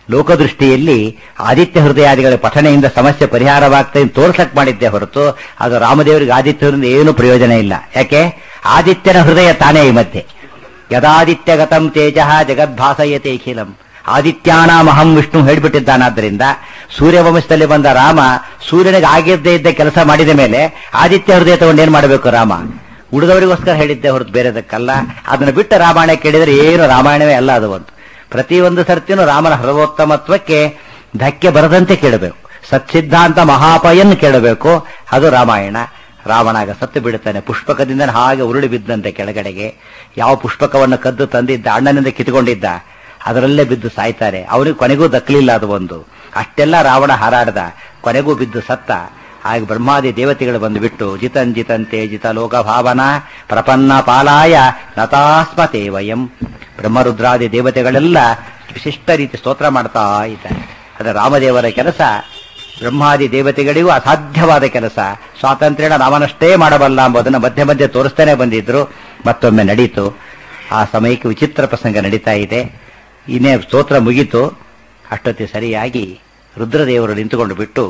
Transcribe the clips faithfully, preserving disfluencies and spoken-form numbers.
ಲೋಕದೃಷ್ಟಿಯಲ್ಲಿ ಆದಿತ್ಯ ಹೃದಯಾದಿಗಳ ಪಠಣೆಯಿಂದ ಸಮಸ್ಯೆ ಪರಿಹಾರವಾಗ್ತದೆ ತೋರ್ಸಕ್ ಮಾಡಿದ್ದೆ ಹೊರತು ಅದು ರಾಮದೇವರಿಗೆ ಆದಿತ್ಯ ಹೃದಯ ಏನು ಪ್ರಯೋಜನ ಇಲ್ಲ. ಯಾಕೆ? ಆದಿತ್ಯನ ಹೃದಯ ತಾನೇ ಈ ಮಧ್ಯೆ. ಯದಾದಿತ್ಯಗತಂ ತೇಜ ಜಗದ್ಭಾಸಯತೆ ಅಖಿಲಂ. ಆದಿತ್ಯಾನಾಮಹಂ ವಿಷ್ಣು ಹೇಳಿಬಿಟ್ಟಿದ್ದಾನಾದ್ದರಿಂದ ಸೂರ್ಯವಂಶದಲ್ಲಿ ಬಂದ ರಾಮ ಸೂರ್ಯನಿಗೆ ಆಗಿದ್ದೇ ಇದ್ದ ಕೆಲಸ ಮಾಡಿದ ಮೇಲೆ ಆದಿತ್ಯ ಹೃದಯ ತಗೊಂಡೇನ್ ಮಾಡಬೇಕು ರಾಮ? ಉಳಿದವರಿಗೋಸ್ಕರ ಹೇಳಿದ್ದೆ ಹೊರತು ಬೇರೆದಕ್ಕಲ್ಲ. ಅದನ್ನು ಬಿಟ್ಟು ರಾಮಾಯಣ ಕೇಳಿದರೆ ಏನು ರಾಮಾಯಣವೇ ಅಲ್ಲ. ಅದು ಒಂದು ಪ್ರತಿಯೊಂದು ಸರ್ತಿನೂ ರಾಮನ ಸರ್ವೋತ್ತಮತ್ವಕ್ಕೆ ಧಕ್ಕೆ ಬರದಂತೆ ಕೇಳಬೇಕು. ಸತ್ಸಿದ್ಧಾಂತ ಮಹಾಪಯನ್ನು ಕೇಳಬೇಕು. ಅದು ರಾಮಾಯಣ. ರಾವಣಾಗ ಸತ್ತು ಬಿಡುತ್ತಾನೆ. ಪುಷ್ಪಕದಿಂದ ಹಾಗೆ ಉರುಳಿ ಬಿದ್ದಂತೆ ಕೆಳಗಡೆಗೆ. ಯಾವ ಪುಷ್ಪಕವನ್ನು ಕದ್ದು ತಂದಿದ್ದ ಅಣ್ಣನಿಂದ ಕಿತ್ಕೊಂಡಿದ್ದ ಅದರಲ್ಲೇ ಬಿದ್ದು ಸಾಯ್ತಾರೆ. ಅವನಿಗೆ ಕೊನೆಗೂ ದಕ್ಕಲಿಲ್ಲ ಅದು ಒಂದು. ಅಷ್ಟೆಲ್ಲ ರಾವಣ ಹಾರಾಡ್ದ, ಕೊನೆಗೂ ಬಿದ್ದು ಸತ್ತ. ಆಗ ಬ್ರಹ್ಮಾದಿ ದೇವತೆಗಳು ಬಂದು ಬಿಟ್ಟು ಜಿತನ್ ಜಿತಂತೆ ಜಿತ ಲೋಕ ಭಾವನಾ ಪ್ರಪನ್ನ ಪಾಲಾಯ ನತಾಸ್ಮತೆ ವಯಂ. ಬ್ರಹ್ಮರುದ್ರಾದಿ ದೇವತೆಗಳೆಲ್ಲ ವಿಶಿಷ್ಟ ರೀತಿ ಸ್ತೋತ್ರ ಮಾಡ್ತಾ ಇದ್ದಾರೆ. ಅದು ರಾಮದೇವರ ಕೆಲಸ. ಬ್ರಹ್ಮಾದಿ ದೇವತೆಗಳಿಗೂ ಅಸಾಧ್ಯವಾದ ಕೆಲಸ. ಸ್ವಾತಂತ್ರ್ಯನ ರಾಮನಷ್ಟೇ ಮಾಡಬಲ್ಲ ಎಂಬುದನ್ನು ಮಧ್ಯೆ ಮಧ್ಯೆ ತೋರಿಸ್ತಾನೆ ಬಂದಿದ್ರು. ಮತ್ತೊಮ್ಮೆ ನಡೀತು. ಆ ಸಮಯಕ್ಕೆ ವಿಚಿತ್ರ ಪ್ರಸಂಗ ನಡೀತಾ ಇದೆ. ಇನ್ನೇ ಸ್ತೋತ್ರ ಮುಗೀತು. ಅಷ್ಟೊತ್ತಿ ಸರಿಯಾಗಿ ರುದ್ರದೇವರು ನಿಂತುಕೊಂಡು ಬಿಟ್ಟು,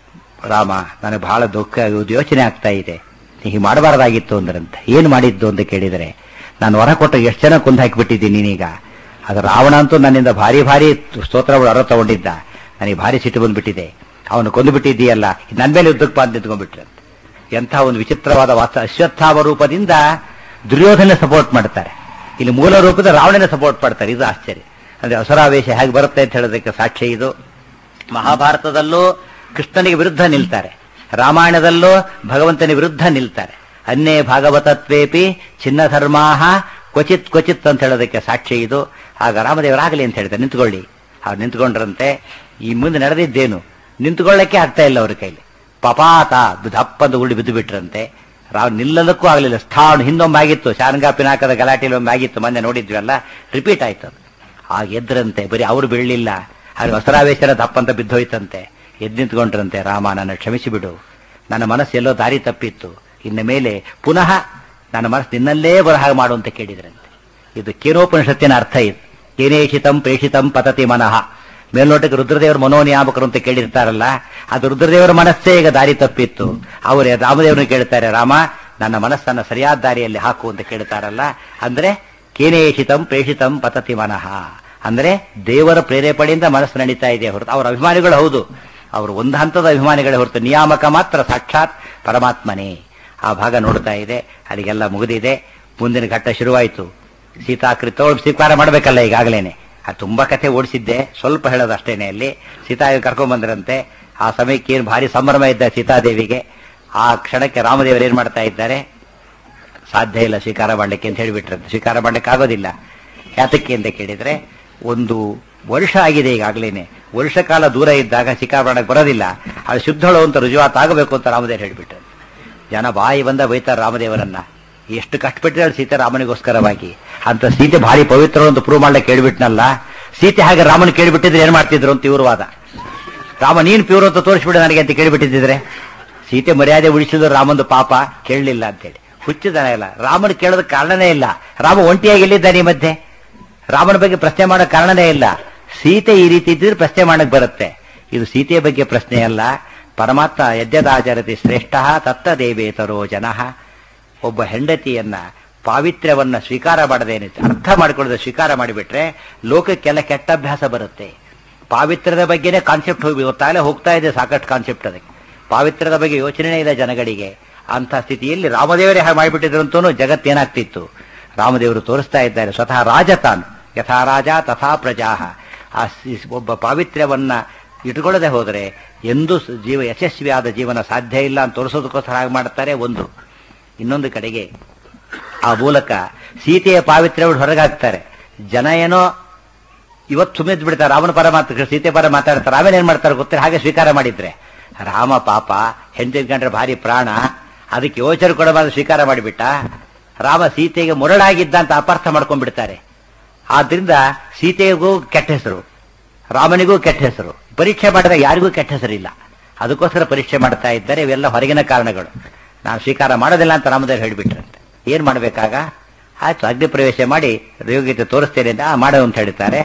ರಾಮ ನನಗೆ ಬಹಳ ದುಃಖ ಯೋಚನೆ ಆಗ್ತಾ ಇದೆ, ಹೀಗೆ ಮಾಡಬಾರದಾಗಿತ್ತು ಅಂದ್ರಂತೆ. ಏನು ಮಾಡಿದ್ದು ಅಂತ ಕೇಳಿದರೆ, ನಾನು ಹೊರ ಕೊಟ್ಟ ಎಷ್ಟು ಜನ ಕೊಂದು ಹಾಕಿಬಿಟ್ಟಿದ್ದೀನಿ ನೀನೀಗ. ಅದು ರಾವಣ ಅಂತೂ ನನ್ನಿಂದ ಭಾರಿ ಭಾರಿ ಸ್ತೋತ್ರಗಳು ಹೊರ ತಗೊಂಡಿದ್ದ. ನನಗೆ ಭಾರಿ ಸಿಟ್ಟು ಬಂದ್ಬಿಟ್ಟಿದೆ. ಅವನು ಕೊಂದು ಬಿಟ್ಟಿದ್ದೀಯಲ್ಲ, ನನ್ನ ಮೇಲೆ ಯುದ್ಧಕ್ಕೆ ಬಂದು ನಿಂತ್ಕೊಂಡ್ಬಿಟ್ರಂತೆ. ಎಂಥ ಒಂದು ವಿಚಿತ್ರವಾದ ವಾಸ. ಅಶ್ವತ್ಥಾಮ ರೂಪದಿಂದ ದುರ್ಯೋಧನ ಸಪೋರ್ಟ್ ಮಾಡ್ತಾರೆ, ಇಲ್ಲಿ ಮೂಲ ರೂಪದ ರಾವಣನ ಸಪೋರ್ಟ್ ಮಾಡ್ತಾರೆ. ಇದು ಆಶ್ಚರ್ಯ. ಅಂದ್ರೆ ಅಸುರಾವೇಶ ಹೇಗೆ ಬರುತ್ತೆ ಅಂತ ಹೇಳೋದಕ್ಕೆ ಸಾಕ್ಷ್ಯ ಇದು. ಮಹಾಭಾರತದಲ್ಲೂ ಕೃಷ್ಣನಿಗೆ ವಿರುದ್ಧ ನಿಲ್ತಾರೆ, ರಾಮಾಯಣದಲ್ಲೂ ಭಗವಂತನ ವಿರುದ್ಧ ನಿಲ್ತಾರೆ. ಅನ್ನೇ ಭಾಗವತತ್ವೇಪಿ ಚಿನ್ನ ಧರ್ಮಾಹ ಕ್ವಚಿತ್ ಕ್ವಚಿತ್ ಅಂತ ಹೇಳೋದಕ್ಕೆ ಸಾಕ್ಷಿ ಇದು. ಆಗ ರಾಮದೇವರಾಗಲಿ ಅಂತ ಹೇಳ್ತಾರೆ, ನಿಂತ್ಕೊಳ್ಳಿ. ಅವ್ರು ನಿಂತ್ಕೊಂಡ್ರಂತೆ. ಈ ಮುಂದೆ ನಡೆದಿದ್ದೇನು ನಿಂತ್ಕೊಳ್ಳಕ್ಕೆ ಆಗ್ತಾ ಇಲ್ಲ ಅವ್ರ ಕೈಲಿ. ಪಪಾತ ದಪ್ಪಂದು ಉರುಳಿ ಬಿದ್ದು ಬಿಟ್ರಂತೆ. ರಾವ್ ನಿಲ್ಲದಕ್ಕೂ ಆಗಲಿಲ್ಲ. ಸ್ಥಾಣು ಹಿಂದೊಮ್ಮೆ ಆಗಿತ್ತು, ಶಾರಂಗ ಪಿನಾಕದ ಗಲಾಟೆಯಲ್ಲಿ ಒಮ್ಮೆ ಆಗಿತ್ತು, ಮೊನ್ನೆ ನೋಡಿದ್ವಲ್ಲ, ರಿಪೀಟ್ ಆಯ್ತು ಅದು. ಆಗ ಎದ್ರಂತೆ. ಬರೀ ಅವರು ಬೀಳಲಿಲ್ಲ, ಅವ್ರು ಹೊಸರಾವೇಶನ ದಪ್ಪಂತ ಬಿದ್ದೋಯ್ತಂತೆ. ಎದ್ದು ನಿಂತ್ಕೊಂಡ್ರಂತೆ. ರಾಮ, ನನ್ನ ಕ್ಷಮಿಸಿಬಿಡು, ನನ್ನ ಮನಸ್ಸು ಎಲ್ಲೋ ದಾರಿ ತಪ್ಪಿತ್ತು. ಇನ್ನು ಮೇಲೆ ಪುನಃ ನನ್ನ ಮನಸ್ಸು ನಿನ್ನಲ್ಲೇ ಬರಹ ಮಾಡು ಅಂತ ಕೇಳಿದ್ರಂತೆ. ಇದು ಕೇನೋಪನಿಷತ್ತಿನ ಅರ್ಥ ಇದು. ಕೇನೇಷಿತಂ ಪ್ರೇಷಿತಂ ಪತತಿ ಮನಃ. ಮೇಲ್ನೋಟಕ್ಕೆ ರುದ್ರದೇವರ ಮನೋನಿಯಾಮಕರು ಅಂತ ಕೇಳಿರ್ತಾರಲ್ಲ, ಅದು ರುದ್ರದೇವರ ಮನಸ್ಸೇ ಈಗ ದಾರಿ ತಪ್ಪಿತ್ತು. ಅವರೇ ರಾಮದೇವರನ್ನು ಕೇಳ್ತಾರೆ, ರಾಮ ನನ್ನ ಮನಸ್ಸನ್ನು ಸರಿಯಾದ ದಾರಿಯಲ್ಲಿ ಹಾಕು ಅಂತ ಕೇಳ್ತಾರಲ್ಲ. ಅಂದ್ರೆ ಕೇನೇಷಿತಂ ಪ್ರೇಷಿತಂ ಪತತಿ ಮನಃ ಅಂದ್ರೆ ದೇವರ ಪ್ರೇರೇಪಣೆಯಿಂದ ಮನಸ್ಸು ನಡೀತಾ ಇದೆ ಹೊರತು ಅವರ ಅಭಿಮಾನಿಗಳು ಹೌದು, ಅವರು ಒಂದು ಹಂತದ ಅಭಿಮಾನಿಗಳೇ ಹೊರತು ನಿಯಾಮಕ ಮಾತ್ರ ಸಾಕ್ಷಾತ್ ಪರಮಾತ್ಮನೇ. ಆ ಭಾಗ ನೋಡ್ತಾ ಇದೆ. ಅಲ್ಲಿಗೆಲ್ಲ ಮುಗಿದಿದೆ. ಮುಂದಿನ ಘಟ್ಟ ಶುರುವಾಯಿತು. ಸೀತಾಕೃತ ಸ್ವೀಕಾರ ಮಾಡಬೇಕಲ್ಲ ಈಗಾಗಲೇನೆ. ಅದು ತುಂಬಾ ಕಥೆ ಓಡಿಸಿದ್ದೆ, ಸ್ವಲ್ಪ ಹೇಳೋದು ಅಷ್ಟೇನೆ. ಅಲ್ಲಿ ಸೀತಾ ಕರ್ಕೊಂಡ್ ಬಂದ್ರಂತೆ. ಆ ಸಮಯಕ್ಕೆ ಏನು ಭಾರಿ ಸಂಭ್ರಮ ಇದ್ದ ಸೀತಾದೇವಿಗೆ. ಆ ಕ್ಷಣಕ್ಕೆ ರಾಮದೇವರು ಏನ್ ಮಾಡ್ತಾ ಇದ್ದಾರೆ, ಸಾಧ್ಯ ಇಲ್ಲ ಸ್ವೀಕಾರ ಮಾಡ್ಲಿಕ್ಕೆ ಅಂತ ಹೇಳಿಬಿಟ್ರಂತೆ. ಸ್ವೀಕಾರ ಮಾಡ್ಲಿಕ್ಕೆ ಆಗೋದಿಲ್ಲ. ಯಾತಕ್ಕೆ ಅಂತ ಕೇಳಿದ್ರೆ, ಒಂದು ವರ್ಷ ಆಗಿದೆ ಈಗಾಗಲೇನೆ. ವರ್ಷ ಕಾಲ ದೂರ ಇದ್ದಾಗ ಸ್ವೀಕಾರ ಮಾಡಕ್ಕೆ ಬರೋದಿಲ್ಲ. ಅದು ಶುದ್ಧಳು ಅಂತ ರುಜುವಾತ್ ಆಗಬೇಕು ಅಂತ ರಾಮದೇವರು ಹೇಳಿಬಿಟ್ರು. ಜನ ಬಾಯಿ ಬಂದ ಬೈತಾರೆ ರಾಮದೇವರನ್ನ. ಎಷ್ಟು ಕಷ್ಟಪಟ್ಟಿದ್ದಾಳೆ ಸೀತೆ ರಾಮನಿಗೋಸ್ಕರವಾಗಿ. ಅಂತ ಸೀತೆ ಭಾರಿ ಪವಿತ್ರ ಅಂತ ಪ್ರೂವ್ ಮಾಡ್ಲಿಕ್ಕೆ ಕೇಳಿಬಿಟ್ನಲ್ಲ. ಸೀತೆ ಹಾಗೆ ರಾಮನ ಕೇಳಿಬಿಟ್ಟಿದ್ರೆ ಏನ್ ಮಾಡ್ತಿದ್ರು ಅಂತ ಇವ್ರ ವಾದ. ರಾಮ ನೀನ್ ಪ್ಯೂರ್ ಅಂತ ತೋರಿಸ್ಬಿಡು ನನಗೆ ಅಂತ ಕೇಳಿಬಿಟ್ಟಿದ್ರೆ, ಸೀತೆ ಮರ್ಯಾದೆ ಉಳಿಸಿದ್ರು ರಾಮಂದು ಪಾಪ ಕೇಳಲಿಲ್ಲ ಅಂತೇಳಿ ಹುಚ್ಚಿದಾನ ಇಲ್ಲ. ರಾಮನ ಕೇಳೋದಕ್ಕೆ ಕಾರಣನೇ ಇಲ್ಲ. ರಾಮ ಒಂಟಿಯಾಗಿ ಎಲ್ಲಿದ್ದಾನೆ ಈ ಮಧ್ಯೆ? ರಾಮನ ಬಗ್ಗೆ ಪ್ರಶ್ನೆ ಮಾಡೋ ಕಾರಣನೇ ಇಲ್ಲ. ಸೀತೆ ಈ ರೀತಿ ಇದ್ದರೆ ಪ್ರಶ್ನೆ ಮಾಡಕ್ ಬರುತ್ತೆ. ಇದು ಸೀತೆಯ ಬಗ್ಗೆ ಪ್ರಶ್ನೆ ಅಲ್ಲ. ಪರಮಾತ್ಮ ಯದ್ಯದಾಚರತಿ ಶ್ರೇಷ್ಠ ತತ್ತ ದೇವೇತರೋ ಜನಃ. ಒಬ್ಬ ಹೆಂಡತಿಯನ್ನ ಪಾವಿತ್ರ್ಯವನ್ನ ಸ್ವೀಕಾರ ಮಾಡದೇನೆ ಅರ್ಥ ಮಾಡಿಕೊಳ್ಳದೆ ಸ್ವೀಕಾರ ಮಾಡಿಬಿಟ್ರೆ ಲೋಕಕ್ಕೆಲ್ಲ ಕೆಟ್ಟ ಅಭ್ಯಾಸ ಬರುತ್ತೆ. ಪಾವಿತ್ರ್ಯದ ಬಗ್ಗೆನೇ ಕಾನ್ಸೆಪ್ಟ್ ಹೋಗಿ ಗೊತ್ತಾಗಲೇ ಹೋಗ್ತಾ ಇದೆ ಸಾಕಷ್ಟು ಕಾನ್ಸೆಪ್ಟ್. ಅದಕ್ಕೆ ಪಾವಿತ್ರ್ಯದ ಬಗ್ಗೆ ಯೋಚನೆ ಇಲ್ಲ ಜನಗಳಿಗೆ. ಅಂತ ಸ್ಥಿತಿಯಲ್ಲಿ ರಾಮದೇವರೇ ಹಾಗೆ ಮಾಡಿಬಿಟ್ಟಿದ್ರು ಅಂತೂ ಜಗತ್ತೇನಾಗ್ತಿತ್ತು. ರಾಮದೇವರು ತೋರಿಸ್ತಾ ಇದ್ದಾರೆ, ಸ್ವತಃ ರಾಜ ತಾನು. ಯಥಾ ರಾಜ ತಥಾ ಪ್ರಜಾ. ಆ ಒಬ್ಬ ಪಾವಿತ್ರ್ಯವನ್ನ ಇಟ್ಕೊಳ್ಳದೆ ಹೋದರೆ ಎಂದೂ ಜೀವ ಯಶಸ್ವಿಯಾದ ಜೀವನ ಸಾಧ್ಯ ಇಲ್ಲ ಅಂತ ತೋರಿಸೋದಕ್ಕೋಸ್ಕರ ಹಾಗೆ ಮಾಡ್ತಾರೆ. ಒಂದು ಇನ್ನೊಂದು ಕಡೆಗೆ ಆ ಮೂಲಕ ಸೀತೆಯ ಪಾವಿತ್ರ್ಯವನ್ನು ಹೊರಗಾಗ್ತಾರೆ. ಜನ ಏನೋ ಇವತ್ತು ಸುಮ್ಮನೆ ಬಿಡ್ತಾರೆ, ರಾಮನ ಪರ ಮಾತ್ರ ಸೀತೆ ಪರ ಮಾತಾಡ್ತಾರೆ. ಆಮೇಲೆ ಏನ್ ಮಾಡ್ತಾರೆ ಗೊತ್ತಿಲ್ಲ, ಹಾಗೆ ಸ್ವೀಕಾರ ಮಾಡಿದ್ರೆ ರಾಮ ಪಾಪ ಹೆಂಡತಿ ಕಂಡ್ರೆ ಭಾರಿ ಪ್ರಾಣ, ಅದಕ್ಕೆ ಯೋಚನೆ ಕೊಡಬಾರ್ದು ಸ್ವೀಕಾರ ಮಾಡಿಬಿಟ್ಟ. ರಾಮ ಸೀತೆಗೆ ಮುರಳಾಗಿದ್ದ ಅಂತ ಅಪಾರ್ಥ ಮಾಡ್ಕೊಂಡ್ಬಿಡ್ತಾರೆ. ಆದ್ರಿಂದ ಸೀತೆಗೂ ಕೆಟ್ಟ ಹೆಸರು, ರಾಮನಿಗೂ ಕೆಟ್ಟ ಹೆಸರು. ಪರೀಕ್ಷೆ ಮಾಡಿದಾಗ ಯಾರಿಗೂ ಕೆಟ್ಟ ಹೆಸರಿಲ್ಲ. ಅದಕ್ಕೋಸ್ಕರ ಪರೀಕ್ಷೆ ಮಾಡ್ತಾ ಇದ್ದಾರೆ. ಇವೆಲ್ಲ ಹೊರಗಿನ ಕಾರಣಗಳು. ನಾನು ಸ್ವೀಕಾರ ಮಾಡೋದಿಲ್ಲ ಅಂತ ರಾಮದೇವರು ಹೇಳಿಬಿಟ್ರಂತೆ. ಏನ್ ಮಾಡ್ಬೇಕಾಗ, ಆಯ್ತು ಅಗ್ನಿ ಪ್ರವೇಶ ಮಾಡಿ ಯೋಗ್ಯತೆ ತೋರಿಸ್ತೇನೆ ಅಂತ ಮಾಡೋ ಅಂತ ಹೇಳ್ತಾರೆ.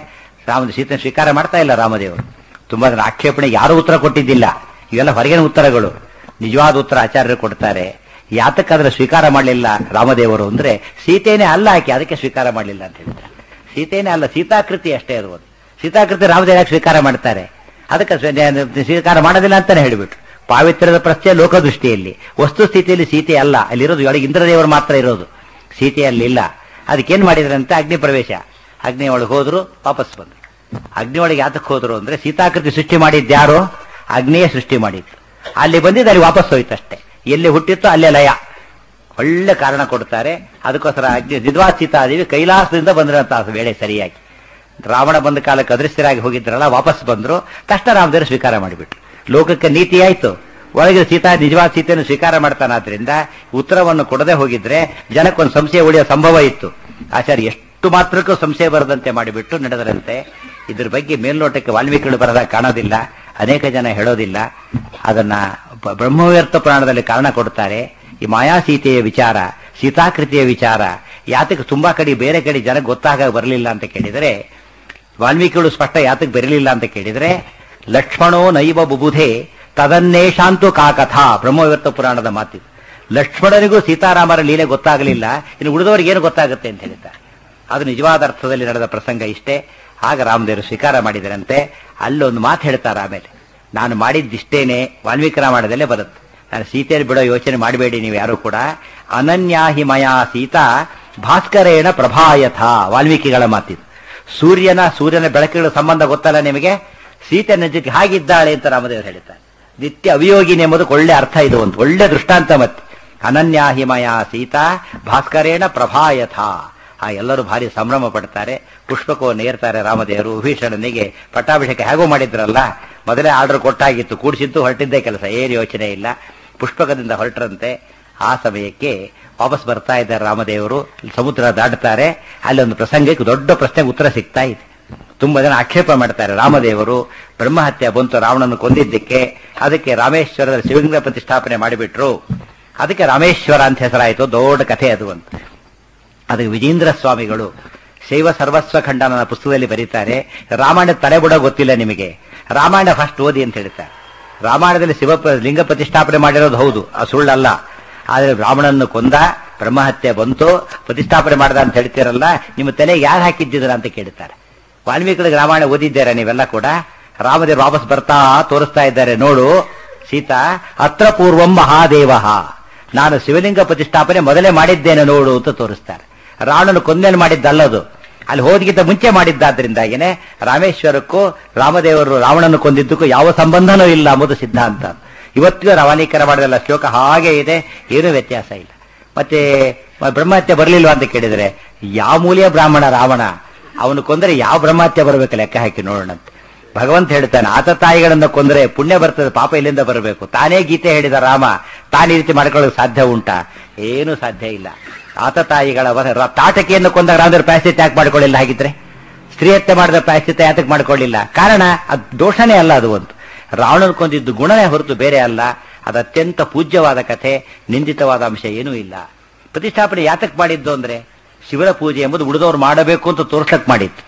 ರಾಮ ಸೀತೆ ಸ್ವೀಕಾರ ಮಾಡ್ತಾ ಇಲ್ಲ ರಾಮದೇವರು. ತುಂಬಾ ಜನ ಆಕ್ಷೇಪಣೆಗೆ ಯಾರೂ ಉತ್ತರ ಕೊಟ್ಟಿದ್ದಿಲ್ಲ. ಇವೆಲ್ಲ ಹೊರಗಿನ ಉತ್ತರಗಳು. ನಿಜವಾದ ಉತ್ತರ ಆಚಾರ್ಯರು ಕೊಡ್ತಾರೆ. ಯಾತಕ್ಕಾದ್ರೆ ಸ್ವೀಕಾರ ಮಾಡಲಿಲ್ಲ ರಾಮದೇವರು ಅಂದ್ರೆ ಸೀತೆನೇ ಅಲ್ಲ ಆಕೆ, ಅದಕ್ಕೆ ಸ್ವೀಕಾರ ಮಾಡಲಿಲ್ಲ ಅಂತ ಹೇಳ್ತಾರೆ. ಸೀತೆನೇ ಅಲ್ಲ, ಸೀತಾಕೃತಿ ಅಷ್ಟೇ ಅದು. ಸೀತಾಕೃತಿ ರಾಮದೇವ ಯಾಕೆ ಸ್ವೀಕಾರ ಮಾಡ್ತಾರೆ? ಅದಕ್ಕೆ ಸ್ವೀಕಾರ ಮಾಡೋದಿಲ್ಲ ಅಂತಾನೆ ಹೇಳಿಬಿಟ್ರು. ಪಾವಿತ್ರ್ಯದ ಪ್ರಶ್ನೆ ಲೋಕದೃಷ್ಟಿಯಲ್ಲಿ, ವಸ್ತು ಸ್ಥಿತಿಯಲ್ಲಿ ಸೀತೆ ಅಲ್ಲ. ಅಲ್ಲಿರೋದು ಒಳಗೆ ಇಂದ್ರದೇವರು ಮಾತ್ರ ಇರೋದು, ಸೀತೆಯಲ್ಲಿಲ್ಲ. ಅದಕ್ಕೇನ್ ಮಾಡಿದ್ರಂತೆ, ಅಗ್ನಿ ಪ್ರವೇಶ. ಅಗ್ನಿ ಒಳಗೆ ಹೋದ್ರು, ವಾಪಸ್ ಬಂದ್ರು. ಅಗ್ನಿ ಒಳಗೆ ಯಾತಕ್ಕೆ ಹೋದ್ರು ಅಂದ್ರೆ ಸೀತಾಕೃತಿ ಸೃಷ್ಟಿ ಮಾಡಿದ್ಯಾರೋ ಅಗ್ನಿಯೇ ಸೃಷ್ಟಿ ಮಾಡಿತ್ತು. ಅಲ್ಲಿ ಬಂದಿದ್ದು ಅಲ್ಲಿ ವಾಪಸ್ ಹೋಯ್ತಷ್ಟೇ. ಎಲ್ಲಿ ಹುಟ್ಟಿತ್ತು ಅಲ್ಲೇ ಲಯ. ಒಳ್ಳೆ ಕಾರಣ ಕೊಡ್ತಾರೆ. ಅದಕ್ಕೋಸ್ಕರ ಅಗ್ನಿ ನಿದ್ವಾ ಸೀತಾದೇವಿ ಕೈಲಾಸದಿಂದ ಬಂದ್ರಂತ ವೇಳೆ ಸರಿಯಾಗಿ. ರಾವಣ ಬಂದ ಕಾಲಕ್ಕೆ ಅದೃಶ್ಯರಾಗಿ ಹೋಗಿದ್ರಲ್ಲ, ವಾಪಸ್ ಬಂದ್ರು. ತಕ್ಷಣ ರಾಮದೇವರು ಸ್ವೀಕಾರ ಮಾಡಿಬಿಟ್ರು. ಲೋಕಕ್ಕೆ ನೀತಿ ಆಯ್ತು. ಒಳಗೆ ಸೀತಾ ನಿಜವಾದ ಸೀತೆಯನ್ನು ಸ್ವೀಕಾರ ಮಾಡ್ತಾನಾದ್ರಿಂದ ಉತ್ತರವನ್ನು ಕೊಡದೆ ಹೋಗಿದ್ರೆ ಜನಕ್ಕೊಂದು ಸಂಶಯ ಉಳಿಯೋ ಸಂಭವ ಇತ್ತು. ಆಚಾರ್ಯ ಎಷ್ಟು ಮಾತ್ರಕ್ಕೂ ಸಂಶಯ ಬರದಂತೆ ಮಾಡಿಬಿಟ್ಟು ನಡೆದರಂತೆ. ಇದ್ರ ಬಗ್ಗೆ ಮೇಲ್ನೋಟಕ್ಕೆ ವಾಲ್ಮೀಕಿಗಳು ಬರದಾಗ ಕಾಣೋದಿಲ್ಲ, ಅನೇಕ ಜನ ಹೇಳೋದಿಲ್ಲ. ಅದನ್ನ ಬ್ರಹ್ಮವ್ಯರ್ಥ ಪುರಾಣದಲ್ಲಿ ಕಾರಣ ಕೊಡ್ತಾರೆ. ಈ ಮಾಯಾ ಸೀತೆಯ ವಿಚಾರ, ಸೀತಾಕೃತಿಯ ವಿಚಾರ ಯಾತಕ್ಕೆ ತುಂಬಾ ಕಡೆ ಬೇರೆ ಕಡೆ ಜನ ಗೊತ್ತಾಗ ಬರಲಿಲ್ಲ ಅಂತ ಕೇಳಿದರೆ, ವಾಲ್ಮೀಕಿಗಳು ಸ್ಪಷ್ಟ ಯಾತಕ್ಕೆ ಬರಲಿಲ್ಲ ಅಂತ ಕೇಳಿದರೆ, ಲಕ್ಷ್ಮಣೋ ನೈವ ಬುಬುಧೆ ತದನ್ನೇಷಾಂತು ಕಾಕಥಾ, ಬ್ರಹ್ಮವ್ಯರ್ಥ ಪುರಾಣದ ಮಾತು. ಲಕ್ಷ್ಮಣನಿಗೂ ಸೀತಾರಾಮರ ಲೀಲೆ ಗೊತ್ತಾಗಲಿಲ್ಲ, ಇನ್ನು ಉಳಿದವರಿಗೆ ಏನು ಗೊತ್ತಾಗುತ್ತೆ ಅಂತ ಹೇಳ್ತಾರೆ. ಅದು ನಿಜವಾದ ಅರ್ಥದಲ್ಲಿ ನಡೆದ ಪ್ರಸಂಗ ಇಷ್ಟೇ. ಆಗ ರಾಮದೇವರು ಸ್ವೀಕಾರ ಮಾಡಿದರಂತೆ. ಅಲ್ಲೊಂದು ಮಾತು ಹೇಳ್ತಾರೆ ಆಮೇಲೆ, ನಾನು ಮಾಡಿದ್ದಿಷ್ಟೇನೆ ವಾಲ್ಮೀಕಿ ರಾಮಾಯಣದಲ್ಲೇ ಬರುತ್ತೆ. ನಾನು ಸೀತೆಯನ್ನು ಬಿಡೋ ಯೋಚನೆ ಮಾಡಬೇಡಿ ನೀವು ಯಾರು ಕೂಡ. ಅನನ್ಯಾಹಿ ಮಯಾ ಸೀತಾ ಭಾಸ್ಕರೇಣ ಪ್ರಭಾಯಥ, ವಾಲ್ಮೀಕಿಗಳ ಮಾತಿದು. ಸೂರ್ಯನ ಸೂರ್ಯನ ಬೆಳಕಿಗಳ ಸಂಬಂಧ ಗೊತ್ತಲ್ಲ ನಿಮಗೆ, ಸೀತೆ ನಿಜಕ್ಕೆ ಹಾಗಿದ್ದಾಳೆ ಅಂತ ರಾಮದೇವರು ಹೇಳ್ತಾರೆ. ನಿತ್ಯ ಅವಿಯೋಗಿನಿ ಎಂಬುದಕ್ಕೆ ಒಳ್ಳೆ ಅರ್ಥ ಇದು, ಒಂದು ಒಳ್ಳೆ ದೃಷ್ಟಾಂತ. ಮತ್ತೆ ಅನನ್ಯಾಹಿಮಯ ಸೀತಾ ಭಾಸ್ಕರೇಣ ಪ್ರಭಾಯಥ. ಆ ಎಲ್ಲರೂ ಭಾರಿ ಸಂಭ್ರಮ ಪಡ್ತಾರೆ. ಪುಷ್ಪಕವನ್ನು ಏರ್ತಾರೆ ರಾಮದೇವರು. ವಿಭೀಷಣನಿಗೆ ಪಟ್ಟಾಭಿಷೇಕ ಹೇಗೋ ಮಾಡಿದ್ರಲ್ಲ, ಮೊದಲೇ ಆರ್ಡರ್ ಕೊಟ್ಟಾಗಿತ್ತು, ಕೂಡಿಸಿದ್ದು ಹೊರಟಿದ್ದೇ ಕೆಲಸ, ಏನು ಯೋಚನೆ ಇಲ್ಲ. ಪುಷ್ಪಕದಿಂದ ಹೊರಟ್ರಂತೆ. ಆ ಸಮಯಕ್ಕೆ ವಾಪಸ್ ಬರ್ತಾ ಇದ್ದಾರೆ ರಾಮದೇವರು. ಸಮುದ್ರ ದಾಟ್ತಾರೆ. ಅಲ್ಲಿ ಒಂದು ಪ್ರಸಂಗಕ್ಕೆ ದೊಡ್ಡ ಪ್ರಶ್ನೆಗೆ ಉತ್ತರ ಸಿಗ್ತಾ ಇದೆ. ತುಂಬಾ ಜನ ಆಕ್ಷೇಪ ಮಾಡ್ತಾರೆ, ರಾಮದೇವರು ಬ್ರಹ್ಮಹತ್ಯೆ ಬಂತು ರಾವಣನ ಕೊಂದಿದ್ದಕ್ಕೆ, ಅದಕ್ಕೆ ರಾಮೇಶ್ವರದ ಶಿವಲಿಂಗ ಪ್ರತಿಷ್ಠಾಪನೆ ಮಾಡಿಬಿಟ್ರು, ಅದಕ್ಕೆ ರಾಮೇಶ್ವರ ಅಂತ ಹೆಸರಾಯಿತು. ದೊಡ್ಡ ಕಥೆ ಅದು ಅಂತ. ಅದಕ್ಕೆ ವಿಜೇಂದ್ರ ಸ್ವಾಮಿಗಳು ಶೈವ ಸರ್ವಸ್ವ ಖಂಡನ ಪುಸ್ತಕದಲ್ಲಿ ಬರೀತಾರೆ. ರಾಮಾಯಣ ತಲೆಬುಡ ಗೊತ್ತಿಲ್ಲ ನಿಮಗೆ, ರಾಮಾಯಣ ಫಸ್ಟ್ ಓದಿ ಅಂತ ಹೇಳ್ತಾರೆ. ರಾಮಾಯಣದಲ್ಲಿ ಶಿವ ಲಿಂಗ ಪ್ರತಿಷ್ಠಾಪನೆ ಮಾಡಿರೋದು ಹೌದು, ಅದು ಸುಳ್ಳಲ್ಲ. ಆದರೆ ರಾವಣನ್ನು ಕೊಂದ, ಬ್ರಹ್ಮಹತ್ಯೆ ಬಂತು, ಪ್ರತಿಷ್ಠಾಪನೆ ಮಾಡ್ದ ಅಂತ ಹೇಳ್ತೀರಲ್ಲ, ನಿಮ್ಮ ತಲೆಗೆ ಯಾರು ಹಾಕಿದ್ದಿದ್ರ ಅಂತ ಕೇಳ್ತಾರೆ. ವಾಲ್ಮೀಕಿಗಳಿಗೆ ರಾಮಾಯಣ ಓದಿದ್ದೀರಾ ನೀವೆಲ್ಲ ಕೂಡ? ರಾಮದೇವರು ವಾಪಸ್ ಬರ್ತಾ ತೋರಿಸ್ತಾ ಇದ್ದಾರೆ, ನೋಡು ಸೀತಾ, ಅತ್ರ ಪೂರ್ವಂ ಮಹಾದೇವ, ನಾನು ಶಿವಲಿಂಗ ಪ್ರತಿಷ್ಠಾಪನೆ ಮೊದಲೇ ಮಾಡಿದ್ದೇನೆ ನೋಡು ಅಂತ ತೋರಿಸ್ತಾರೆ. ರಾವಣನು ಕೊಂದೇನು ಮಾಡಿದ್ದಲ್ಲದು, ಅಲ್ಲಿ ಹೋದ್ಗಿಂತ ಮುಂಚೆ ಮಾಡಿದ್ದಾದ್ರಿಂದಾಗಿನೇ ರಾಮೇಶ್ವರಕ್ಕೂ ರಾಮದೇವರು ರಾವಣನ ಕೊಂದಿದ್ದಕ್ಕೂ ಯಾವ ಸಂಬಂಧನೂ ಇಲ್ಲ ಎಂಬುದು ಸಿದ್ಧಾಂತ. ಇವತ್ತಿಗೂ ರಾವಣೀಕರ ಮಾಡಿದಲ್ಲ ಶ್ಲೋಕ ಹಾಗೆ ಇದೆ, ಏನೂ ವ್ಯತ್ಯಾಸ ಇಲ್ಲ. ಮತ್ತೆ ಬ್ರಹ್ಮಹತ್ಯೆ ಬರಲಿಲ್ವಾ ಅಂತ ಕೇಳಿದರೆ, ಯಾವ ಮೂಲೆಯ ಬ್ರಾಹ್ಮಣ ರಾವಣ, ಅವನು ಕೊಂದರೆ ಯಾವ ಬ್ರಹ್ಮಹತ್ಯೆ ಬರಬೇಕು ಲೆಕ್ಕ ಹಾಕಿ ನೋಡೋಣಂತೆ. ಭಗವಂತ ಹೇಳ್ತಾನೆ, ಆತ ತಾಯಿಗಳನ್ನ ಕೊಂದರೆ ಪುಣ್ಯ ಬರ್ತದೆ, ಪಾಪ ಇಲ್ಲಿಂದ ಬರಬೇಕು. ತಾನೇ ಗೀತೆ ಹೇಳಿದ ರಾಮ, ತಾನೇ ರೀತಿ ಮಾಡ್ಕೊಳ್ಳೋಕೆ ಸಾಧ್ಯ ಉಂಟಾ? ಏನೂ ಸಾಧ್ಯ ಇಲ್ಲ. ಆತ ತಾಯಿಗಳ ತಾಟಕಿಯನ್ನು ಕೊಂದಾಗ ರಾಮದೇವರು ಪ್ರಾಯಶ್ಚಿತ್ತ ಯಾಕೆ ಮಾಡ್ಕೊಳ್ಳಿಲ್ಲ? ಹಾಗಿದ್ರೆ ಸ್ತ್ರೀ ಹತ್ಯೆ ಮಾಡಿದ ಪ್ರಾಯಶ್ಚಿತ್ತ ಯಾತಕ್ಕೆ ಮಾಡ್ಕೊಳ್ಳಿಲ್ಲ? ಕಾರಣ ಅದು ದೋಷನೇ ಅಲ್ಲ, ಅದು ಒಂದು ರಾವಣನ ಕೊಂದಿದ್ದು ಗುಣನೇ ಹೊರತು ಬೇರೆ ಅಲ್ಲ. ಅದು ಅತ್ಯಂತ ಪೂಜ್ಯವಾದ ಕಥೆ, ನಿಂದಿತವಾದ ಅಂಶ ಏನೂ ಇಲ್ಲ. ಪ್ರತಿಷ್ಠಾಪನೆ ಯಾತಕ್ಕೆ ಮಾಡಿದ್ದು ಅಂದ್ರೆ ಶಿವನ ಪೂಜೆ ಎಂಬುದು ಉಳಿದವ್ರು ಮಾಡಬೇಕು ಅಂತ ತೋರ್ಸಕ್ ಮಾಡಿತ್ತು.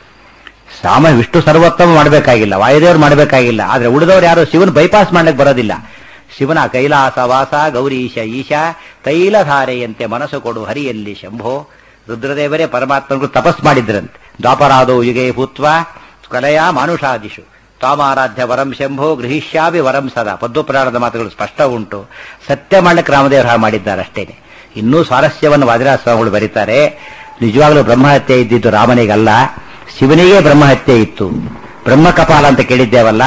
ಸಾಮ ವಿಷ್ಣು ಸರ್ವೋತ್ತಮ ಮಾಡಬೇಕಾಗಿಲ್ಲ, ವಾಯುದೇವರು ಮಾಡಬೇಕಾಗಿಲ್ಲ. ಆದ್ರೆ ಉಳಿದವರು ಯಾರು ಶಿವನ ಬೈಪಾಸ್ ಮಾಡಕ್ ಬರೋದಿಲ್ಲ. ಶಿವನ ಕೈಲಾಸ ವಾಸ ಗೌರೀಶ ಈಶ ತೈಲಧಾರೆಯಂತೆ ಮನಸ್ಸು ಕೊಡು ಹರಿಯಲ್ಲಿ ಶಂಭೋ. ರುದ್ರದೇವರೇ ಪರಮಾತ್ಮನಿಗೂ ತಪಸ್ ಮಾಡಿದ್ರಂತೆ. ದ್ವಾಪರಾದೋ ಯುಗೇ ಭೂತ್ವ ಕಲೆಯ ಮಾನುಷಾದಿಶು ತ್ವಾಮಾರಾಧ್ಯ ವರಂ ಶಂಭೋ ಗೃಹಿಷ್ಯಾಭಿ ವರಂ ಸದಾ. ಪದ್ಮಪುರಾಣದ ಮಾತುಗಳು ಸ್ಪಷ್ಟ ಉಂಟು. ಸತ್ಯ ಮಾಡಕ್ಕೆ ರಾಮದೇವರು ಹಾಗೆ ಮಾಡಿದ್ದಾರೆ ಅಷ್ಟೇನೆ. ಇನ್ನೂ ಸ್ವಾರಸ್ಯವನ್ನು ವಾದಿರಾಜ ಸ್ವಾಮಿಗಳು ಬರೀತಾರೆ. ನಿಜವಾಗ್ಲೂ ಬ್ರಹ್ಮಹತ್ಯೆ ಇದ್ದಿದ್ದು ರಾಮನಿಗಲ್ಲ, ಶಿವನಿಗೆ ಬ್ರಹ್ಮಹತ್ಯೆ ಇತ್ತು. ಬ್ರಹ್ಮಕಪಾಲ ಅಂತ ಕೇಳಿದ್ದೇವಲ್ಲ,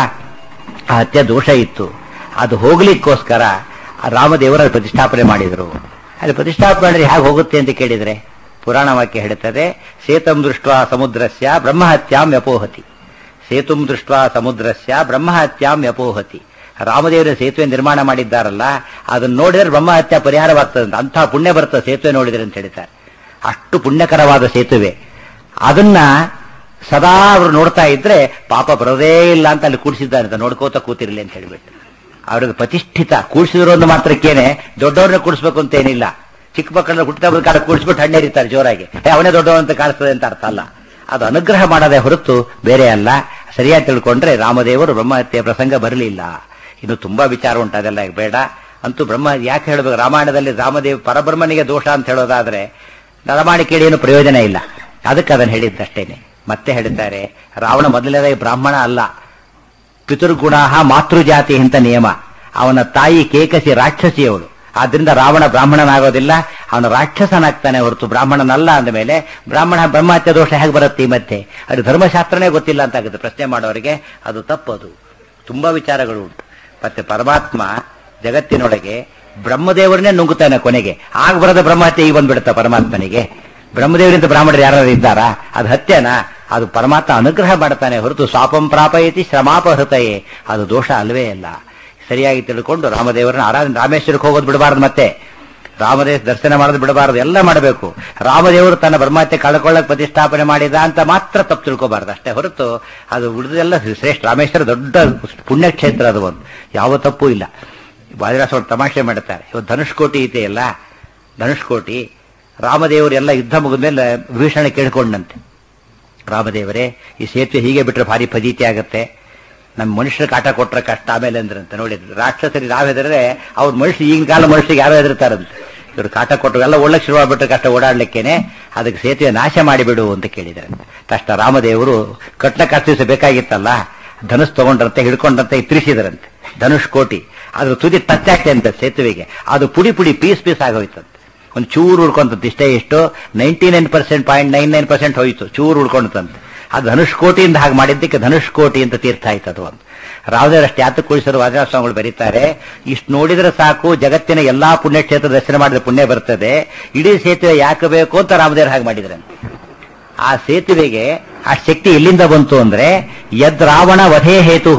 ಆ ಹತ್ಯೆ ದೋಷ ಇತ್ತು. ಅದು ಹೋಗ್ಲಿಕ್ಕೋಸ್ಕರ ರಾಮದೇವರ ಪ್ರತಿಷ್ಠಾಪನೆ ಮಾಡಿದರು. ಅಲ್ಲಿ ಪ್ರತಿಷ್ಠಾಪನೆ ಮಾಡಿದ್ರೆ ಹೇಗೆ ಹೋಗುತ್ತೆ ಅಂತ ಕೇಳಿದ್ರೆ ಪುರಾಣ ವಾಕ್ಯ ಹೇಳುತ್ತದೆ, ಸೇತುಂ ದೃಷ್ಟ್ವಾ ಸಮುದ್ರಸ್ಯ ಬ್ರಹ್ಮಹತ್ಯಾಂ ವ್ಯಪೋಹತಿ. ಸೇತುಂ ದೃಷ್ಟ್ವಾ ಸಮುದ್ರಸ್ಯ ಬ್ರಹ್ಮಹತ್ಯಾಂ ವ್ಯಪೋಹತಿ. ರಾಮದೇವರ ಸೇತುವೆ ನಿರ್ಮಾಣ ಮಾಡಿದ್ದಾರಲ್ಲ, ಅದನ್ನು ನೋಡಿದ್ರೆ ಬ್ರಹ್ಮಹತ್ಯೆ ಪರಿಹಾರವಾಗ್ತದೆ, ಅಂಥ ಪುಣ್ಯ ಬರ್ತದೆ ಸೇತುವೆ ನೋಡಿದ್ರೆ ಅಂತ ಹೇಳ್ತಾರೆ. ಅಷ್ಟು ಪುಣ್ಯಕರವಾದ ಸೇತುವೆ. ಅದನ್ನ ಸದಾ ಅವರು ನೋಡ್ತಾ ಇದ್ರೆ ಪಾಪ ಬರೋದೇ ಇಲ್ಲ ಅಂತ ಅಲ್ಲಿ ಕೂಡಿಸಿದ್ದಾರೆ ಅಂತ ನೋಡ್ಕೋತಾ ಕೂತಿರ್ಲಿ ಅಂತ ಹೇಳ್ಬಿಟ್ಟು ಅವ್ರಿಗೆ ಪ್ರತಿಷ್ಠಿತ ಕೂಡಿಸಿದ್ರು ಒಂದು ಮಾತ್ರಕ್ಕೇನೆ ದೊಡ್ಡವ್ರನ್ನ ಕೂಡಿಸ್ಬೇಕು ಅಂತ ಏನಿಲ್ಲ. ಚಿಕ್ಕ ಮಕ್ಕಳನ್ನ ಹುಟ್ಟಿದ ಕಾಲ ಕೂಡಿಸ್ಬಿಟ್ಟು ಹಣ್ಣೇರಿತಾರೆ ಜೋರಾಗಿ, ಅವನೇ ದೊಡ್ಡವನಂತ ಕಾಣಿಸ್ತದೆ ಅಂತ ಅರ್ಥ ಅಲ್ಲ. ಅದು ಅನುಗ್ರಹ ಮಾಡದೆ ಹೊರತು ಬೇರೆ ಅಲ್ಲ. ಸರಿಯಾಗಿ ತಿಳ್ಕೊಂಡ್ರೆ ರಾಮದೇವರು ಬ್ರಹ್ಮಹತ್ಯೆ ಪ್ರಸಂಗ ಬರಲಿಲ್ಲ. ಇನ್ನು ತುಂಬಾ ವಿಚಾರ ಉಂಟು, ಅದೆಲ್ಲ ಬೇಡ. ಅಂತೂ ಬ್ರಹ್ಮ ಯಾಕೆ ಹೇಳಬೇಕು, ರಾಮಾಯಣದಲ್ಲಿ ರಾಮದೇವ ಪರಬ್ರಹ್ಮನಿಗೆ ದೋಷ ಅಂತ ಹೇಳೋದಾದ್ರೆ ರಾಮಾಯಣ ಕೇಳಿ ಏನು ಪ್ರಯೋಜನ ಇಲ್ಲ. ಅದಕ್ಕೆ ಅದನ್ನು ಹೇಳಿದ್ದಷ್ಟೇನೆ. ಮತ್ತೆ ಹೇಳ್ತಾರೆ, ರಾವಣ ಮೊದಲನೇದಾಗಿ ಬ್ರಾಹ್ಮಣ ಅಲ್ಲ, ಪಿತೃಗುಣ ಮಾತೃಜಾತಿ ಅಂತ ನಿಯಮ. ಅವನ ತಾಯಿ ಕೇಕಸಿ ರಾಕ್ಷಸಿ ಅವಳು. ಆದ್ರಿಂದ ರಾವಣ ಬ್ರಾಹ್ಮಣನಾಗೋದಿಲ್ಲ, ಅವನು ರಾಕ್ಷಸನಾಗ್ತಾನೆ ಹೊರತು ಬ್ರಾಹ್ಮಣನಲ್ಲ. ಅಂದ ಮೇಲೆ ಬ್ರಾಹ್ಮಣ ಬ್ರಹ್ಮಹತ್ಯೆ ದೋಷ ಹೇಗೆ ಬರುತ್ತೆ ಈ ಮಧ್ಯೆ? ಅದು ಧರ್ಮಶಾಸ್ತ್ರನೇ ಗೊತ್ತಿಲ್ಲ ಅಂತ ಆಗುತ್ತೆ ಪ್ರಶ್ನೆ ಮಾಡೋರಿಗೆ. ಅದು ತಪ್ಪದು. ತುಂಬಾ ವಿಚಾರಗಳು ಉಂಟು. ಮತ್ತೆ ಪರಮಾತ್ಮ ಜಗತ್ತಿನೊಳಗೆ ಬ್ರಹ್ಮದೇವರನ್ನೇ ನುಂಗುತ್ತಾನೆ ಕೊನೆಗೆ. ಆಗ ಬರದ ಬ್ರಹ್ಮಹತ್ಯೆ ಈಗ ಬಂದ್ಬಿಡುತ್ತಾ ಪರಮಾತ್ಮನಿಗೆ? ಬ್ರಹ್ಮದೇವರಿಂದ ಬ್ರಾಹ್ಮಣರು ಯಾರು ಇದ್ದಾರಾ? ಅದು ಹತ್ಯನಾ? ಅದು ಪರಮಾತ್ಮ ಅನುಗ್ರಹ ಮಾಡ್ತಾನೆ ಹೊರತು ಸ್ವಾಪಂ ಪ್ರಾಪಯತಿ ಶ್ರಮಾಪಹೃತಯೇ, ಅದು ದೋಷ ಅಲ್ವೇ ಅಲ್ಲ. ಸರಿಯಾಗಿ ತಿಳ್ಕೊಂಡು ರಾಮದೇವರನ್ನ ಆರಾಧನೆ, ರಾಮೇಶ್ವರಕ್ಕೆ ಹೋಗೋದು ಬಿಡಬಾರದು, ಮತ್ತೆ ರಾಮದೇವ ದರ್ಶನ ಮಾಡೋದು ಬಿಡಬಾರದು, ಎಲ್ಲ ಮಾಡಬೇಕು. ರಾಮದೇವರು ತನ್ನ ಬ್ರಹ್ಮಹತ್ಯೆ ಕಳ್ಕೊಳ್ಳಕ್ಕೆ ಪ್ರತಿಷ್ಠಾಪನೆ ಮಾಡಿದ ಅಂತ ಮಾತ್ರ ತಪ್ಪು ತಿಳ್ಕೋಬಾರದು ಅಷ್ಟೇ ಹೊರತು ಅದು ಉಳಿದೆಲ್ಲ ಶ್ರೇಷ್ಠ. ರಾಮೇಶ್ವರ ದೊಡ್ಡ ಪುಣ್ಯಕ್ಷೇತ್ರ, ಅದು ಒಂದು ಯಾವ ತಪ್ಪು ಇಲ್ಲ. ವಾದಿರಾಸವರು ತಮಾಷೆ ಮಾಡುತ್ತಾರೆ, ಇವತ್ತು ಧನುಷ್ಕೋಟಿ ಇದೆಯಲ್ಲ, ಧನುಷ್ಕೋಟಿ ರಾಮದೇವರು ಎಲ್ಲ ಯುದ್ಧ ಮುಗಿದ ಮೇಲೆ ವಿಭೀಷಣ ಕೇಳ್ಕೊಂಡಂತೆ, ರಾಮದೇವರೇ ಈ ಸೇತುವೆ ಹೀಗೆ ಬಿಟ್ರೆ ಭಾರಿ ಫಜೀತಿ ಆಗತ್ತೆ, ನಮ್ಮ ಮನುಷ್ಯರ ಕಾಟ ಕೊಟ್ರೆ ಕಷ್ಟ ಆಮೇಲೆ ಅಂದ್ರಂತೆ. ನೋಡಿದ್ರು ರಾಕ್ಷಸರಿಗೆ ನಾವು ಹೆದರಿದ್ರೆ ಅವ್ರ ಮನುಷ್ಯ ಈಗಿನ ಕಾಲ ಮನುಷ್ಯರಿಗೆ ಯಾರು ಹೆದರ್ತಾರಂತೆ. ಇವರು ಕಾಟ ಕೊಟ್ಟರು ಎಲ್ಲ ಒಳ್ಳೆ ಶುರುವಾಗ್ಬಿಟ್ರೆ ಕಷ್ಟ ಓಡಾಡ್ಲಿಕ್ಕೇನೆ, ಅದಕ್ಕೆ ಸೇತುವೆ ನಾಶ ಮಾಡಿಬಿಡು ಅಂತ ಕೇಳಿದ್ದಾರೆ. ತಕ್ಷಣ ರಾಮದೇವರು ಕಟ್ಲ ಕತ್ತಿಸ ಬೇಕಾಗಿತ್ತಲ್ಲ, ಧನುಷ್ ತಗೊಂಡ್ರಂತೆ, ಹಿಡ್ಕೊಂಡ್ರಂತೆ, ತಿರ್ಸಿದ್ರಂತೆ ಧನುಷ್ ಕೋಟಿ. ಅದ್ರ ತುದಿ ಟಚ್ ಆಗ್ತದೆ ಅಂತ ಸೇತುವೆಗೆ, ಅದು ಪುಡಿ ಪುಡಿ ಪೀಸ್ ಪೀಸ್ ಆಗೋಯ್ತಂತೆ. ಒಂದು ಚೂರು ಉಳ್ಕೊಂತಂತೆ, ಇಷ್ಟೇ ಇಷ್ಟು ninety nine percent point nine nine percent ಹೋಯ್ತು, ಚೂರು ಉಳ್ಕೊಂಡಂತೆ. ಅದು ಧನುಷ್ಕೋಟಿಯಿಂದ ಹಾಗೆ ಮಾಡಿದ್ದಕ್ಕೆ ಧನುಷ್ಕೋಟಿ ಅಂತ ತೀರ್ಥ ಆಯ್ತು ಅದು ಒಂದು. ರಾಮದೇವರಷ್ಟು ಯಾತಕ್ಕೆ ಕುಳಿಸರು ವಾದಿರಾಜಸ್ವಾಮಿಗಳು ಬರೀತಾರೆ, ಇಷ್ಟು ನೋಡಿದ್ರೆ ಸಾಕು ಜಗತ್ತಿನ ಎಲ್ಲಾ ಪುಣ್ಯಕ್ಷೇತ್ರ ದರ್ಶನ ಮಾಡಿದ್ರೆ ಪುಣ್ಯ ಬರ್ತದೆ, ಇಡೀ ಸೇತುವೆ ಯಾಕೆ ಬೇಕು ಅಂತ ರಾಮದೇವರು ಹಾಗೆ ಮಾಡಿದ್ರಂತೆ. ಆ ಸೇತುವೆಗೆ ಆ ಶಕ್ತಿ ಎಲ್ಲಿಂದ ಬಂತು ಅಂದ್ರೆ, ಯದ್ ರಾವಣ ವಧೇ ಹೇತು,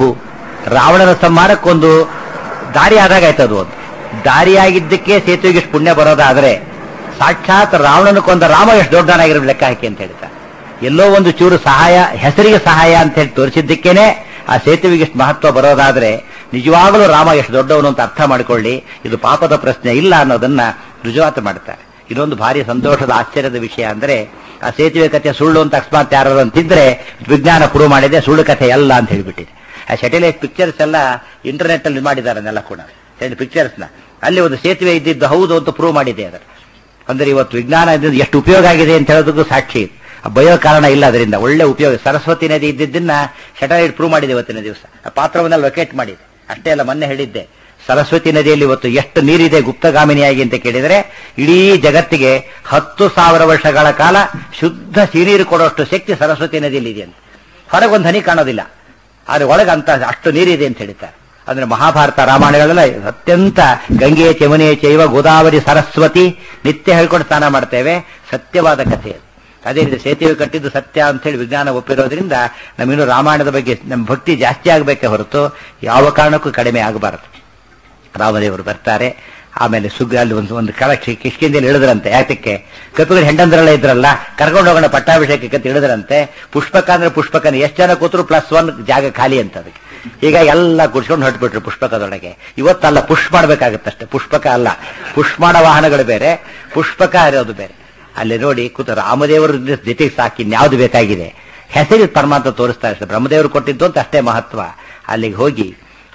ರಾವಣನ ಸಂಹಾರಕ್ಕೊಂದು ದಾರಿ ಆದಾಗ ಆಯ್ತದು. ಒಂದು ದಾರಿಯಾಗಿದ್ದಕ್ಕೆ ಸೇತುವೆಗೆ ಎಷ್ಟು ಪುಣ್ಯ ಬರೋದಾದ್ರೆ, ಸಾಕ್ಷಾತ್ ರಾವಣನ ಕೊಂದ ರಾಮ ಎಷ್ಟು ದೊಡ್ಡನಾಗಿರೋ ಲೆಕ್ಕ ಹಾಕಿ ಅಂತ ಹೇಳ್ತಾರೆ. ಎಲ್ಲೋ ಒಂದು ಚೂರು ಸಹಾಯ, ಹೆಸರಿಗೆ ಸಹಾಯ ಅಂತ ಹೇಳಿ ತೋರಿಸಿದ್ದಕ್ಕೇನೆ ಆ ಸೇತುವೆಗೆ ಎಷ್ಟು ಮಹತ್ವ ಬರೋದಾದ್ರೆ, ನಿಜವಾಗಲೂ ರಾಮ ಎಷ್ಟು ದೊಡ್ಡವನು ಅಂತ ಅರ್ಥ ಮಾಡಿಕೊಳ್ಳಿ. ಇದು ಪಾಪದ ಪ್ರಶ್ನೆ ಇಲ್ಲ ಅನ್ನೋದನ್ನ ರುಜುವಾತು ಮಾಡ್ತಾರೆ. ಇದೊಂದು ಭಾರಿ ಸಂತೋಷದ ಆಶ್ಚರ್ಯದ ವಿಷಯ ಅಂದ್ರೆ, ಆ ಸೇತುವೆ ಕಥೆ ಸುಳ್ಳು ಅಂತ ಅಕಸ್ಮಾತ್ ಯಾರು ಅಂತಿದ್ರೆ ವಿಜ್ಞಾನ ಪ್ರೂವ್ ಮಾಡಿದೆ ಸುಳ್ಳು ಕಥೆ ಅಲ್ಲ ಅಂತ ಹೇಳಿಬಿಟ್ಟಿದೆ. ಆ ಸ್ಯಾಟಲೈಟ್ ಪಿಕ್ಚರ್ಸ್ ಎಲ್ಲ ಇಂಟರ್ನೆಟ್ ಅಲ್ಲಿ ಮಾಡಿದ್ದಾರೆ ಅದನ್ನೆಲ್ಲ ಕೂಡ, ಪಿಕ್ಚರ್ಸ್ ನ ಅಲ್ಲಿ ಒಂದು ಸೇತುವೆ ಇದ್ದಿದ್ದು ಹೌದು ಅಂತ ಪ್ರೂವ್ ಮಾಡಿದೆ. ಅದರ ಅಂದ್ರೆ ಇವತ್ತು ವಿಜ್ಞಾನ ಎಷ್ಟು ಉಪಯೋಗ ಆಗಿದೆ ಅಂತ ಹೇಳೋದಕ್ಕೂ ಸಾಕ್ಷಿ. ಬಯೋ ಕಾರಣ ಇಲ್ಲ, ಅದರಿಂದ ಒಳ್ಳೆ ಉಪಯೋಗ. ಸರಸ್ವತಿ ನದಿ ಇದ್ದಿದ್ದನ್ನ ಸ್ಯಾಟಲೈಟ್ ಪ್ರೂವ್ ಮಾಡಿದೆ ಇವತ್ತಿನ ದಿವಸ. ಆ ಪಾತ್ರವನ್ನ ಲೊಕೇಟ್ ಮಾಡಿದೆ. ಅಷ್ಟೇ ಅಲ್ಲ, ಮೊನ್ನೆ ಹೇಳಿದ್ದೆ ಸರಸ್ವತಿ ನದಿಯಲ್ಲಿ ಇವತ್ತು ಎಷ್ಟು ನೀರಿದೆ ಗುಪ್ತಗಾಮಿನಿಯಾಗಿ ಅಂತ ಕೇಳಿದರೆ, ಇಡೀ ಜಗತ್ತಿಗೆ ಹತ್ತು ಸಾವಿರ ವರ್ಷಗಳ ಕಾಲ ಶುದ್ಧ ಸಿನೀರು ಕೊಡುವಷ್ಟು ಶಕ್ತಿ ಸರಸ್ವತಿ ನದಿಯಲ್ಲಿ ಇದೆ ಅಂತ. ಹೊರಗೊಂದು ಹನಿ ಕಾಣೋದಿಲ್ಲ, ಆದ್ರೆ ಒಳಗಂತ ಅಷ್ಟು ನೀರಿದೆ ಅಂತ ಹೇಳ್ತಾರೆ. ಅಂದ್ರೆ ಮಹಾಭಾರತ ರಾಮಾಯಣಗಳೆಲ್ಲ ಅತ್ಯಂತ ಗಂಗೆ ಯಮುನೆ ಚೈವ ಗೋದಾವರಿ ಸರಸ್ವತಿ ನಿತ್ಯ ಹೇಳ್ಕೊಂಡು ಸ್ನಾನ ಮಾಡ್ತೇವೆ, ಸತ್ಯವಾದ ಕಥೆ. ಅದೇ ರೀತಿ ಸೇತುವೆ ಕಟ್ಟಿದ್ದು ಸತ್ಯ ಅಂತ ಹೇಳಿ ವಿಜ್ಞಾನ ಒಪ್ಪಿರೋದ್ರಿಂದ ನಮ್ಮಿನ್ನು ರಾಮಾಯಣದ ಬಗ್ಗೆ ನಮ್ಮ ಭಕ್ತಿ ಜಾಸ್ತಿ ಆಗಬೇಕೆ ಹೊರತು ಯಾವ ಕಾರಣಕ್ಕೂ ಕಡಿಮೆ ಆಗಬಾರದು. ರಾಮದೇವರು ಬರ್ತಾರೆ. ಆಮೇಲೆ ಸುಗ್ಗ ಅಲ್ಲಿ ಒಂದು ಒಂದು ಕಳ ಕಿಷ್ಕಿಂದಲ್ಲಿ ಇಳಿದ್ರಂತೆ. ಯಾತಕ್ಕೆ? ಕಪಿಗಳು ಹೆಂಡಂದ್ರಲ್ಲ ಇದ್ರಲ್ಲ, ಕರ್ಕೊಂಡು ಹೋಗೋಣ ಪಟ್ಟಾಭಿಷೇಕಕ್ಕೆ ಅಂತ ಇಳಿದ್ರಂತೆ. ಪುಷ್ಪಕ ಅಂದ್ರೆ ಪುಷ್ಪಕನ ಎಷ್ಟು ಜನ ಕೂತರು ಪ್ಲಸ್ ಒನ್ ಜಾಗ ಖಾಲಿ ಅಂತ ಅದಕ್ಕೆ. ಈಗ ಎಲ್ಲ ಕುಡ್ಸ್ಕೊಂಡು ಹೊರಟ್ಬಿಟ್ರು ಪುಷ್ಪಕದೊಳಗೆ. ಇವತ್ತಲ್ಲ ಪುಷ್ ಮಾಡ್ಬೇಕಾಗತ್ತಷ್ಟೇ, ಪುಷ್ಪಕ ಅಲ್ಲ. ಪುಷ್ ಮಾಡೋ ವಾಹನಗಳು ಬೇರೆ, ಪುಷ್ಪಕ ಇರೋದು ಬೇರೆ. ಅಲ್ಲಿ ನೋಡಿ ಕೂತ ರಾಮದೇವರು ಜೊತೆಗೆ ಸಾಕಿ ಇನ್ಯಾವುದು ಬೇಕಾಗಿದೆ. ಹೆಸರು ಪರಮಾತ್ಮ ತೋರಿಸ್ತಾ ಇರ್ತಾರೆ. ಬ್ರಹ್ಮದೇವರು ಕೊಟ್ಟಿದ್ದು ಅಂತ ಅಷ್ಟೇ ಮಹತ್ವ. ಅಲ್ಲಿಗೆ ಹೋಗಿ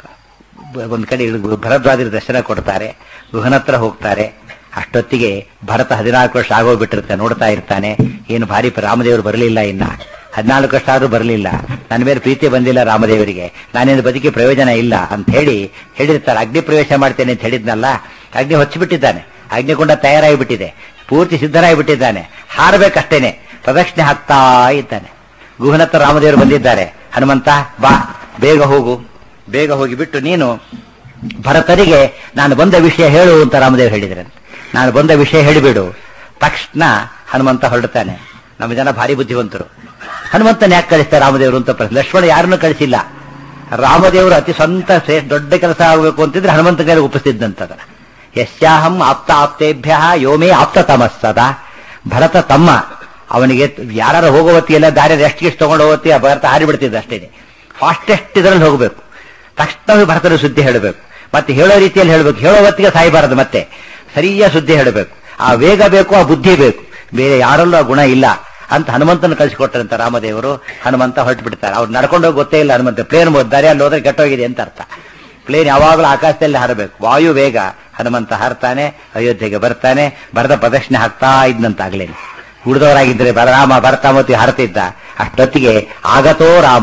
ಒಂದ್ ಕಡೆ ಭರದ್ವಾಜರ ದರ್ಶನ ಕೊಡ್ತಾರೆ, ಗುಹನ ಹತ್ರ ಹೋಗ್ತಾರೆ. ಅಷ್ಟೊತ್ತಿಗೆ ಭರತ ಹದಿನಾಲ್ಕು ವರ್ಷ ಆಗೋಗ್ಬಿಟ್ಟಿರ್ತಾನೆ, ನೋಡ್ತಾ ಇರ್ತಾನೆ. ಏನು ಭಾರಿ ರಾಮದೇವರು ಬರಲಿಲ್ಲ, ಇನ್ನ ಹದಿನಾಲ್ಕು ವರ್ಷ ಆದ್ರೂ ಬರಲಿಲ್ಲ, ನನ್ನ ಮೇಲೆ ಪ್ರೀತಿ ಬಂದಿಲ್ಲ ರಾಮದೇವರಿಗೆ, ನಾನೇನು ಬದುಕಿ ಪ್ರಯೋಜನ ಇಲ್ಲ ಅಂತ ಹೇಳಿ ಹೇಳಿರ್ತಾರೆ. ಅಗ್ನಿ ಪ್ರವೇಶ ಮಾಡ್ತೇನೆ ಅಂತ ಹೇಳಿದ್ನಲ್ಲ, ಅಗ್ನಿ ಹೊಚ್ಚಿಬಿಟ್ಟಿದ್ದಾನೆ, ಅಗ್ನಿಕೊಂಡ ತಯಾರಾಗಿಬಿಟ್ಟಿದೆ, ಪೂರ್ತಿ ಸಿದ್ಧರಾಗಿಬಿಟ್ಟಿದ್ದಾನೆ. ಹಾರಬೇಕಷ್ಟೇನೆ, ಪ್ರದಕ್ಷಿಣೆ ಹಾಕ್ತಾ ಇದ್ದಾನೆ. ಗುಹನತ್ರ ರಾಮದೇವರು ಬಂದಿದ್ದಾರೆ. ಹನುಮಂತ ಬಾ, ಬೇಗ ಹೋಗು, ಬೇಗ ಹೋಗಿಬಿಟ್ಟು ನೀನು ಭರತರಿಗೆ ನಾನು ಬಂದ ವಿಷಯ ಹೇಳು ಅಂತ ರಾಮದೇವರು ಹೇಳಿದ್ರಂತೆ. ನಾನು ಬಂದ ವಿಷಯ ಹೇಳಿಬಿಡು. ತಕ್ಷಣ ಹನುಮಂತ ಹೊರಡ್ತಾನೆ. ನಮ್ಮ ಜನ ಭಾರಿ ಬುದ್ಧಿವಂತರು. ಹನುಮಂತನ ಯಾಕೆ ಕಳಿಸ್ತಾರೆ ರಾಮದೇವರು ಅಂತ ಪ್ರಶ್ನೆ. ಲಕ್ಷ್ಮಣ ಯಾರನ್ನೂ ಕಳಿಸಿಲ್ಲ. ರಾಮದೇವರು ಅತಿ ಸ್ವಂತ ದೊಡ್ಡ ಕೆಲಸ ಆಗಬೇಕು ಅಂತಿದ್ರೆ ಹನುಮಂತ ಕೈಲಿ ಒಪ್ಪಿಸಿದ್ದಂತದ. ಯಶ್ಯಾಹಂ ಆಪ್ತ ಆಪ್ತೇಭ್ಯ ಯೋಮೇ ಆಪ್ತ ತಮಸ್ಸದ. ಭರತ ತಮ್ಮ, ಅವನಿಗೆ ಯಾರು ಹೋಗೋ ಹೊತ್ತಿಗೆಲ್ಲ ದಾರಿ ರೆಸ್ಟ್ ಗಿಸ್ಟ್ ತಗೊಂಡು ಹೋಗತ್ತಿ ಭರತ ಹಾರಿಬಿಡ್ತಿದ್ದ ಅಷ್ಟೇ. ಫಾಸ್ಟೆಸ್ಟ್ ಇದರಲ್ಲಿ ಹೋಗಬೇಕು. ತಕ್ಷಣವೇ ಭರತನ ಸುದ್ದಿ ಹೇಳಬೇಕು, ಮತ್ತೆ ಹೇಳೋ ರೀತಿಯಲ್ಲಿ ಹೇಳಬೇಕು. ಹೇಳೋ ಹೊತ್ತಿಗೆ ಸಾಯಬಾರದು, ಮತ್ತೆ ಸರಿಯಾದ ಸುದ್ದಿ ಹೇಳಬೇಕು. ಆ ವೇಗ ಬೇಕು, ಆ ಬುದ್ಧಿ ಬೇಕು. ಬೇರೆ ಯಾರಲ್ಲೂ ಆ ಗುಣ ಇಲ್ಲ. ಅಂತ ಹನುಮಂತನ ಕಳಿಸಿಕೊಟ್ರಂತ ರಾಮದೇವರು. ಹನುಮಂತ ಹೊರಟು ಬಿಡ್ತಾರೆ. ಅವ್ರು ನಡ್ಕೊಂಡೋಗಿ ಗೊತ್ತೇ ಇಲ್ಲ ಹನುಮಂತ. ಪ್ಲೇನ್ ದಾರಿ ಅಲ್ಲಿ ಹೋದ್ರೆ ಕೆಟ್ಟೋಗಿದೆ ಅಂತ ಅರ್ಥ. ಪ್ಲೇನ್ ಯಾವಾಗಲೂ ಆಕಾಶದಲ್ಲಿ ಹಾರಬೇಕು, ವಾಯು ವೇಗ. ಹನುಮಂತ ಹಾರ್ತಾನೆ, ಅಯೋಧ್ಯೆಗೆ ಬರ್ತಾನೆ. ಬರದ ಪ್ರದಕ್ಷಿಣೆ ಹಾಕ್ತಾ ಇದ್ನಂತಾಗ್ಲೇನೆ. ಉಳಿದವರಾಗಿದ್ರೆ ರಾಮ ಭರತಾಮತಿ ಹಾರತಿದ್ದ. ಅಷ್ಟೊತ್ತಿಗೆ ಆಗತೋ ರಾಮ,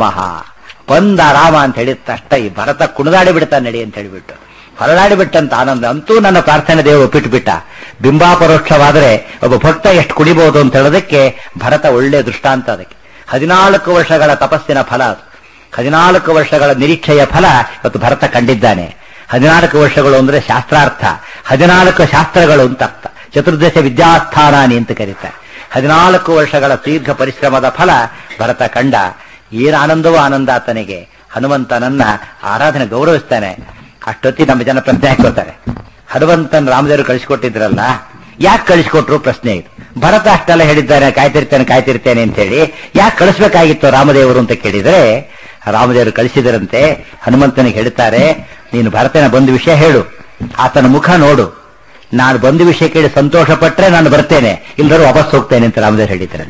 ಬಂದ ರಾಮ ಅಂತ ಹೇಳಿದ ಅಷ್ಟ ಈ ಭರತ ಕುಣಿದಾಡಿ ಬಿಡ್ತಾನೆ ನಡಿ ಅಂತ ಹೇಳಿಬಿಟ್ಟು ಹೊರದಾಡಿ ಬಿಟ್ಟಂತ ಆನಂದ. ಅಂತೂ ನನ್ನ ಪ್ರಾರ್ಥನೆ ದೇವರು ಒಪ್ಪಿಟ್ಬಿಟ್ಟ. ಬಿಂಬಾಪರೋಕ್ಷವಾದರೆ ಒಬ್ಬ ಭಕ್ತ ಎಷ್ಟು ಕುಡಿಬಹುದು ಅಂತ ಹೇಳೋದಕ್ಕೆ ಭರತ ಒಳ್ಳೆ ದೃಷ್ಟಾಂತ. ಅದಕ್ಕೆ ಹದಿನಾಲ್ಕು ವರ್ಷಗಳ ತಪಸ್ಸಿನ ಫಲ ಅದು. ಹದಿನಾಲ್ಕು ವರ್ಷಗಳ ನಿರೀಕ್ಷೆಯ ಫಲ ಇವತ್ತು ಭರತ ಕಂಡಿದ್ದಾನೆ. ಹದಿನಾಲ್ಕು ವರ್ಷಗಳು ಅಂದ್ರೆ ಶಾಸ್ತ್ರಾರ್ಥ, ಹದಿನಾಲ್ಕು ಶಾಸ್ತ್ರಗಳು ಅಂತ ಅರ್ಥ. ಚತುರ್ದಶ ವಿದ್ಯಾಸ್ಥಾನಾನಿ ಅಂತ ಕರೀತಾರೆ. ಹದಿನಾಲ್ಕು ವರ್ಷಗಳ ದೀರ್ಘ ಪರಿಶ್ರಮದ ಫಲ ಭರತ ಕಂಡ. ಏನು ಆನಂದವೋ ಆನಂದ ಆತನಿಗೆ. ಹನುಮಂತನನ್ನ ಆರಾಧನೆ ಗೌರವಿಸ್ತಾನೆ. ಅಷ್ಟೊತ್ತಿ ನಮ್ಮ ಜನ ಪ್ರಶ್ನೆ ಹಾಕೋತಾರೆ, ಹನುಮಂತನ ರಾಮದೇವರು ಕಳಿಸಿಕೊಟ್ಟಿದ್ರಲ್ಲ, ಯಾಕೆ ಕಳಿಸಿಕೊಟ್ರು ಪ್ರಶ್ನೆ ಇದು. ಭರತ ಅಷ್ಟೆಲ್ಲ ಹೇಳಿದ್ದಾನೆ, ಕಾಯ್ತಿರ್ತೇನೆ ಕಾಯ್ತಿರ್ತೇನೆ ಅಂತ ಹೇಳಿ ಯಾಕೆ ಕಳಿಸ್ಬೇಕಾಗಿತ್ತು ರಾಮದೇವರು ಅಂತ ಕೇಳಿದ್ರೆ, ರಾಮದೇವರು ಕಳಿಸಿದರಂತೆ. ಹನುಮಂತನಿಗೆ ಹೇಳ್ತಾರೆ, ನೀನು ಭರತನ ಬಂದ ವಿಷಯ ಹೇಳು, ಆತನ ಮುಖ ನೋಡು, ನಾನು ಬಂದ ವಿಷಯ ಕೇಳಿ ಸಂತೋಷ ಪಟ್ರೆ ನಾನು ಬರ್ತೇನೆ, ಇಲ್ಲರೂ ವಾಪಸ್ ಹೋಗ್ತೇನೆ ಅಂತ ರಾಮದೇವರು ಹೇಳಿದ್ದಾರೆ.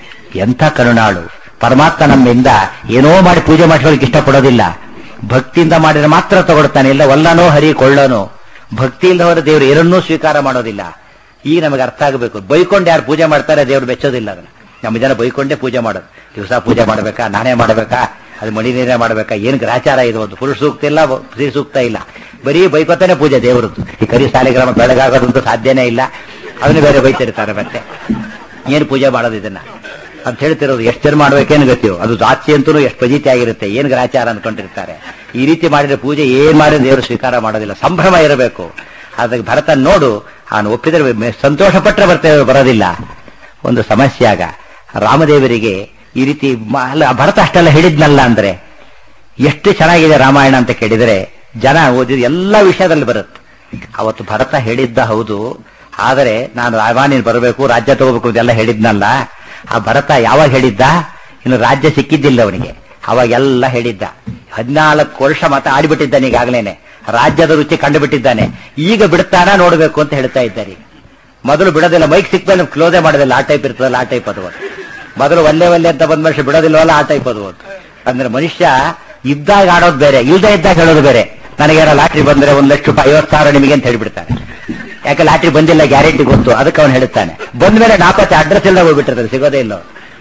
ಎಂಥ ಕರುಣಾಳು ಪರಮಾತ್ಮ. ನಮ್ಮಿಂದ ಏನೋ ಮಾಡಿ ಪೂಜೆ ಮಾಡಿಸೋದಕ್ಕೆ ಇಷ್ಟಪಡೋದಿಲ್ಲ. ಭಕ್ತಿಯಿಂದ ಮಾಡಿದ್ರೆ ಮಾತ್ರ ತಗೊಳ್ತಾನೆ, ಇಲ್ಲ ಒಲ್ಲನೋ ಹರಿ ಕೊಳ್ಳನೋ. ಭಕ್ತಿ ಇಲ್ಲದವರ ದೇವರು ಏನನ್ನೂ ಸ್ವೀಕಾರ ಮಾಡೋದಿಲ್ಲ. ಈಗ ನಮಗೆ ಅರ್ಥ ಆಗಬೇಕು. ಬೈಕೊಂಡು ಯಾರು ಪೂಜೆ ಮಾಡ್ತಾರೆ ದೇವರು ಬೆಚ್ಚೋದಿಲ್ಲ. ಅದನ್ನ ನಮ್ಮ ಜನ ಬೈಕೊಂಡೇ ಪೂಜೆ ಮಾಡೋದು. ದಿವಸ ಪೂಜೆ ಮಾಡಬೇಕಾ, ನಾನೇ ಮಾಡಬೇಕಾ, ಅದು ಮಡಿ ನೀರೇ ಮಾಡಬೇಕಾ, ಏನು ಗ್ರಾಚಾರ ಇದು. ಒಂದು ಪುರುಷ ಸೂಕ್ತ ಇಲ್ಲ, ಸ್ತ್ರೀ ಸೂಕ್ತ ಇಲ್ಲ, ಬರೀ ಬೈಕೋತಾನೆ ಪೂಜೆ ದೇವರದ್ದು. ಈ ಕರಿ ಸಾಲಿಗ್ರಾಮ ಬೆಳಗಾಗೋದಂತೂ ಸಾಧ್ಯನೇ ಇಲ್ಲ. ಅದನ್ನು ಬೇರೆ ಬೈತಿರ್ತಾರೆ. ಮತ್ತೆ ಏನು ಪೂಜೆ ಮಾಡೋದು ಇದನ್ನ ಅಂತ ಹೇಳ್ತಿರೋದು. ಎಷ್ಟು ಜನ ಮಾಡ್ಬೇಕೇನು ಗೊತ್ತಿಯೋ, ಅದು ಜಾತಿ ಅಂತೂ ಎಷ್ಟು ಪಜಿತಿ ಆಗಿರುತ್ತೆ. ಏನು ಗ್ರಾಚಾರ ಅನ್ಕೊಂಡಿರ್ತಾರೆ. ಈ ರೀತಿ ಮಾಡಿದ್ರೆ ಪೂಜೆ ಏನ್ ಮಾಡಿದ್ರೆ ದೇವರು ಸ್ವೀಕಾರ ಮಾಡೋದಿಲ್ಲ. ಸಂಭ್ರಮ ಇರಬೇಕು. ಅದಕ್ಕೆ ಭರತ ನೋಡು, ಅವನು ಒಪ್ಪಿದ್ರೆ ಸಂತೋಷ ಪಟ್ಟರೆ ಬರ್ತೇವೆ, ಬರೋದಿಲ್ಲ. ಒಂದು ಸಮಸ್ಯೆ ಆಗ ರಾಮದೇವರಿಗೆ ಈ ರೀತಿ ಅಲ್ಲ. ಭರತ ಅಷ್ಟೆಲ್ಲ ಹೇಳಿದ್ನಲ್ಲ ಅಂದ್ರೆ ಎಷ್ಟು ಚೆನ್ನಾಗಿದೆ ರಾಮಾಯಣ ಅಂತ ಕೇಳಿದರೆ ಜನ ಓದಿದ ಎಲ್ಲ ವಿಷಯದಲ್ಲಿ ಬರುತ್ತೆ. ಅವತ್ತು ಭರತ ಹೇಳಿದ್ದ ಹೌದು, ಆದರೆ ನಾನು ರಾಮಾಯಣ ಬರಬೇಕು, ರಾಜ್ಯ ತಗೋಬೇಕು ಇದೆಲ್ಲ ಹೇಳಿದ್ನಲ್ಲ. ಆ ಭರತ ಯಾವಾಗ ಹೇಳಿದ್ದ? ಇನ್ನು ರಾಜ್ಯ ಸಿಕ್ಕಿದ್ದಿಲ್ಲ ಅವನಿಗೆ, ಅವಾಗೆಲ್ಲ ಹೇಳಿದ್ದ. ಹದಿನಾಲ್ಕು ವರ್ಷ ಮಾತ್ರ ಆಡಿಬಿಟ್ಟಿದ್ದಾನೆ ಈಗಾಗಲೇನೆ. ರಾಜ್ಯದ ರುಚಿ ಕಂಡುಬಿಟ್ಟಿದ್ದಾನೆ. ಈಗ ಬಿಡ್ತಾನ ನೋಡ್ಬೇಕು ಅಂತ ಹೇಳ್ತಾ ಇದ್ದಾರೆ. ಮೊದಲು ಬಿಡೋದಿಲ್ಲ, ಮೈಕ್ ಸಿಕ್ಮೇಲೆ ಕ್ಲೋಸೇ ಮಾಡೋದಿಲ್ಲ. ಆ ಟೈಪ್ ಇರ್ತದಲ್ಲ, ಆ ಟೈಪ್ ಅದು. ಮೊದಲು ಒಲ್ಲೆ ಒಲ್ಲೆ ಅಂತ ಬಂದ ಮನುಷ್ಯ ಬಿಡೋದಿಲ್ವಲ್ಲ, ಆ ಟೈಪ್ ಅದು. ಅಂದ್ರೆ ಮನುಷ್ಯ ಇದ್ದಾಗ ಆಡೋದು ಬೇರೆ, ಇಲ್ದೇ ಇದ್ದಾಗ ಹೇಳೋದು ಬೇರೆ. ನನಗೇನೋ ಲಾಟ್ರಿ ಬಂದ್ರೆ ಒಂದ್ ಲಕ್ಷ ರೂಪಾಯಿ ಐವತ್ತು ಸಾವಿರ ನಿಮಗೆ ಅಂತ ಹೇಳ್ಬಿಡ್ತಾನೆ. ಯಾಕೆ ಲಾಟ್ರಿ ಬಂದಿಲ್ಲ ಗ್ಯಾರಂಟಿ ಗೊತ್ತು, ಅದಕ್ಕೆ ಅವನು ಹೇಳ್ತಾನೆ. ಬಂದ ಮೇಲೆ ನಾಪತ್ತೆ ಅಡ್ರೆಸ್ ಎಲ್ಲ ಹೋಗ್ಬಿಟ್ಟಿರ್ತಾರೆ, ಸಿಗೋದೇ ಇಲ್ಲ.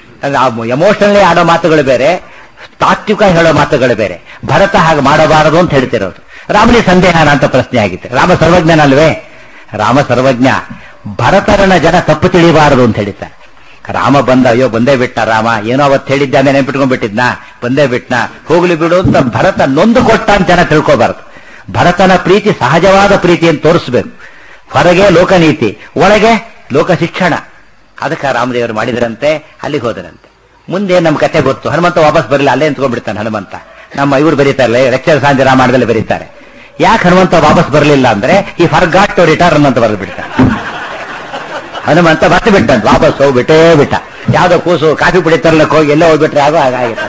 ಎಮೋಷನಲಿ ಆಡೋ ಮಾತುಗಳು ಬೇರೆ, ತಾತ್ವಿಕ ಹೇಳೋ ಮಾತುಗಳು ಬೇರೆ. ಭರತ ಹಾಗೆ ಮಾಡಬಾರದು ಅಂತ ಹೇಳ್ತಿರೋದು. ರಾಮನಿಗೆ ಸಂದೇಹನ ಅಂತ ಪ್ರಶ್ನೆ ಆಗಿತ್ತು. ರಾಮ ಸರ್ವಜ್ಞನಲ್ವೇ? ರಾಮ ಸರ್ವಜ್ಞ. ಭರತರನ್ನ ಜನ ತಪ್ಪು ತಿಳಿಬಾರದು ಅಂತ ಹೇಳಿದ್ದಾರೆ. ರಾಮ ಬಂದ, ಅಯ್ಯೋ ಬಂದೇ ಬಿಟ್ಟ ರಾಮ, ಏನೋ ಅವತ್ತು ಹೇಳಿದ್ದಾನೆ ನೆನ್ಪಿಟ್ಕೊಂಡ್ಬಿಟ್ಟಿದ್ನಾ, ಬಂದೇ ಬಿಟ್ನಾ, ಹೋಗ್ಲಿ ಬಿಡು ಅಂತ ಭರತ ನೊಂದು ಕೊಟ್ಟ ಅಂತ ಜನ ತಿಳ್ಕೋಬಾರದು. ಭರತನ ಪ್ರೀತಿ ಸಹಜವಾದ ಪ್ರೀತಿಯನ್ನು ತೋರಿಸ್ಬೇಕು. ಹೊರಗೆ ಲೋಕನೀತಿ, ಒಳಗೆ ಲೋಕ ಶಿಕ್ಷಣ. ಅದಕ್ಕೆ ರಾಮದೇವರು ಮಾಡಿದರಂತೆ, ಅಲ್ಲಿಗೆ ಹೋದರಂತೆ. ಮುಂದೆ ನಮ್ಮ ಕತೆ ಗೊತ್ತು. ಹನುಮಂತ ವಾಪಸ್ ಬರಲಿಲ್ಲ, ಅಲ್ಲೇ ನಿಂತ್ಕೊಂಡ್ಬಿಡ್ತಾನೆ ಹನುಮಂತ. ನಮ್ಮ ಇವರು ಬರೀತಾರೆ, ಲೆಕ್ಚರ್ ಸಾಂಜೆ ರಾಮಾಯಣದಲ್ಲಿ ಬರೀತಾರೆ. ಯಾಕೆ ಹನುಮಂತ ವಾಪಸ್ ಬರಲಿಲ್ಲ ಅಂದ್ರೆ ಈ ಫರ್ಗಾಟ್ ಟು ರಿಟರ್ನ್ ಅಂತ ಬರೆದು ಬಿಡ್ತಾರೆ. ಹನುಮಂತ ಮತ್ತೆ ಬಿಟ್ಟಂತ ವಾಪಸ್ ಹೋಗ್ಬಿಟ್ಟೇ ಬಿಟ್ಟ. ಯಾವ್ದೋ ಕೂಸು ಕಾಫಿ ಕುಡಿತಾರಲ್ಲಕ್ಕೆ ಹೋಗಿ ಎಲ್ಲೋ ಹೋಗ್ಬಿಟ್ರೆ ಆಗೋ ಹಾಗಾಗಿತ್ತ.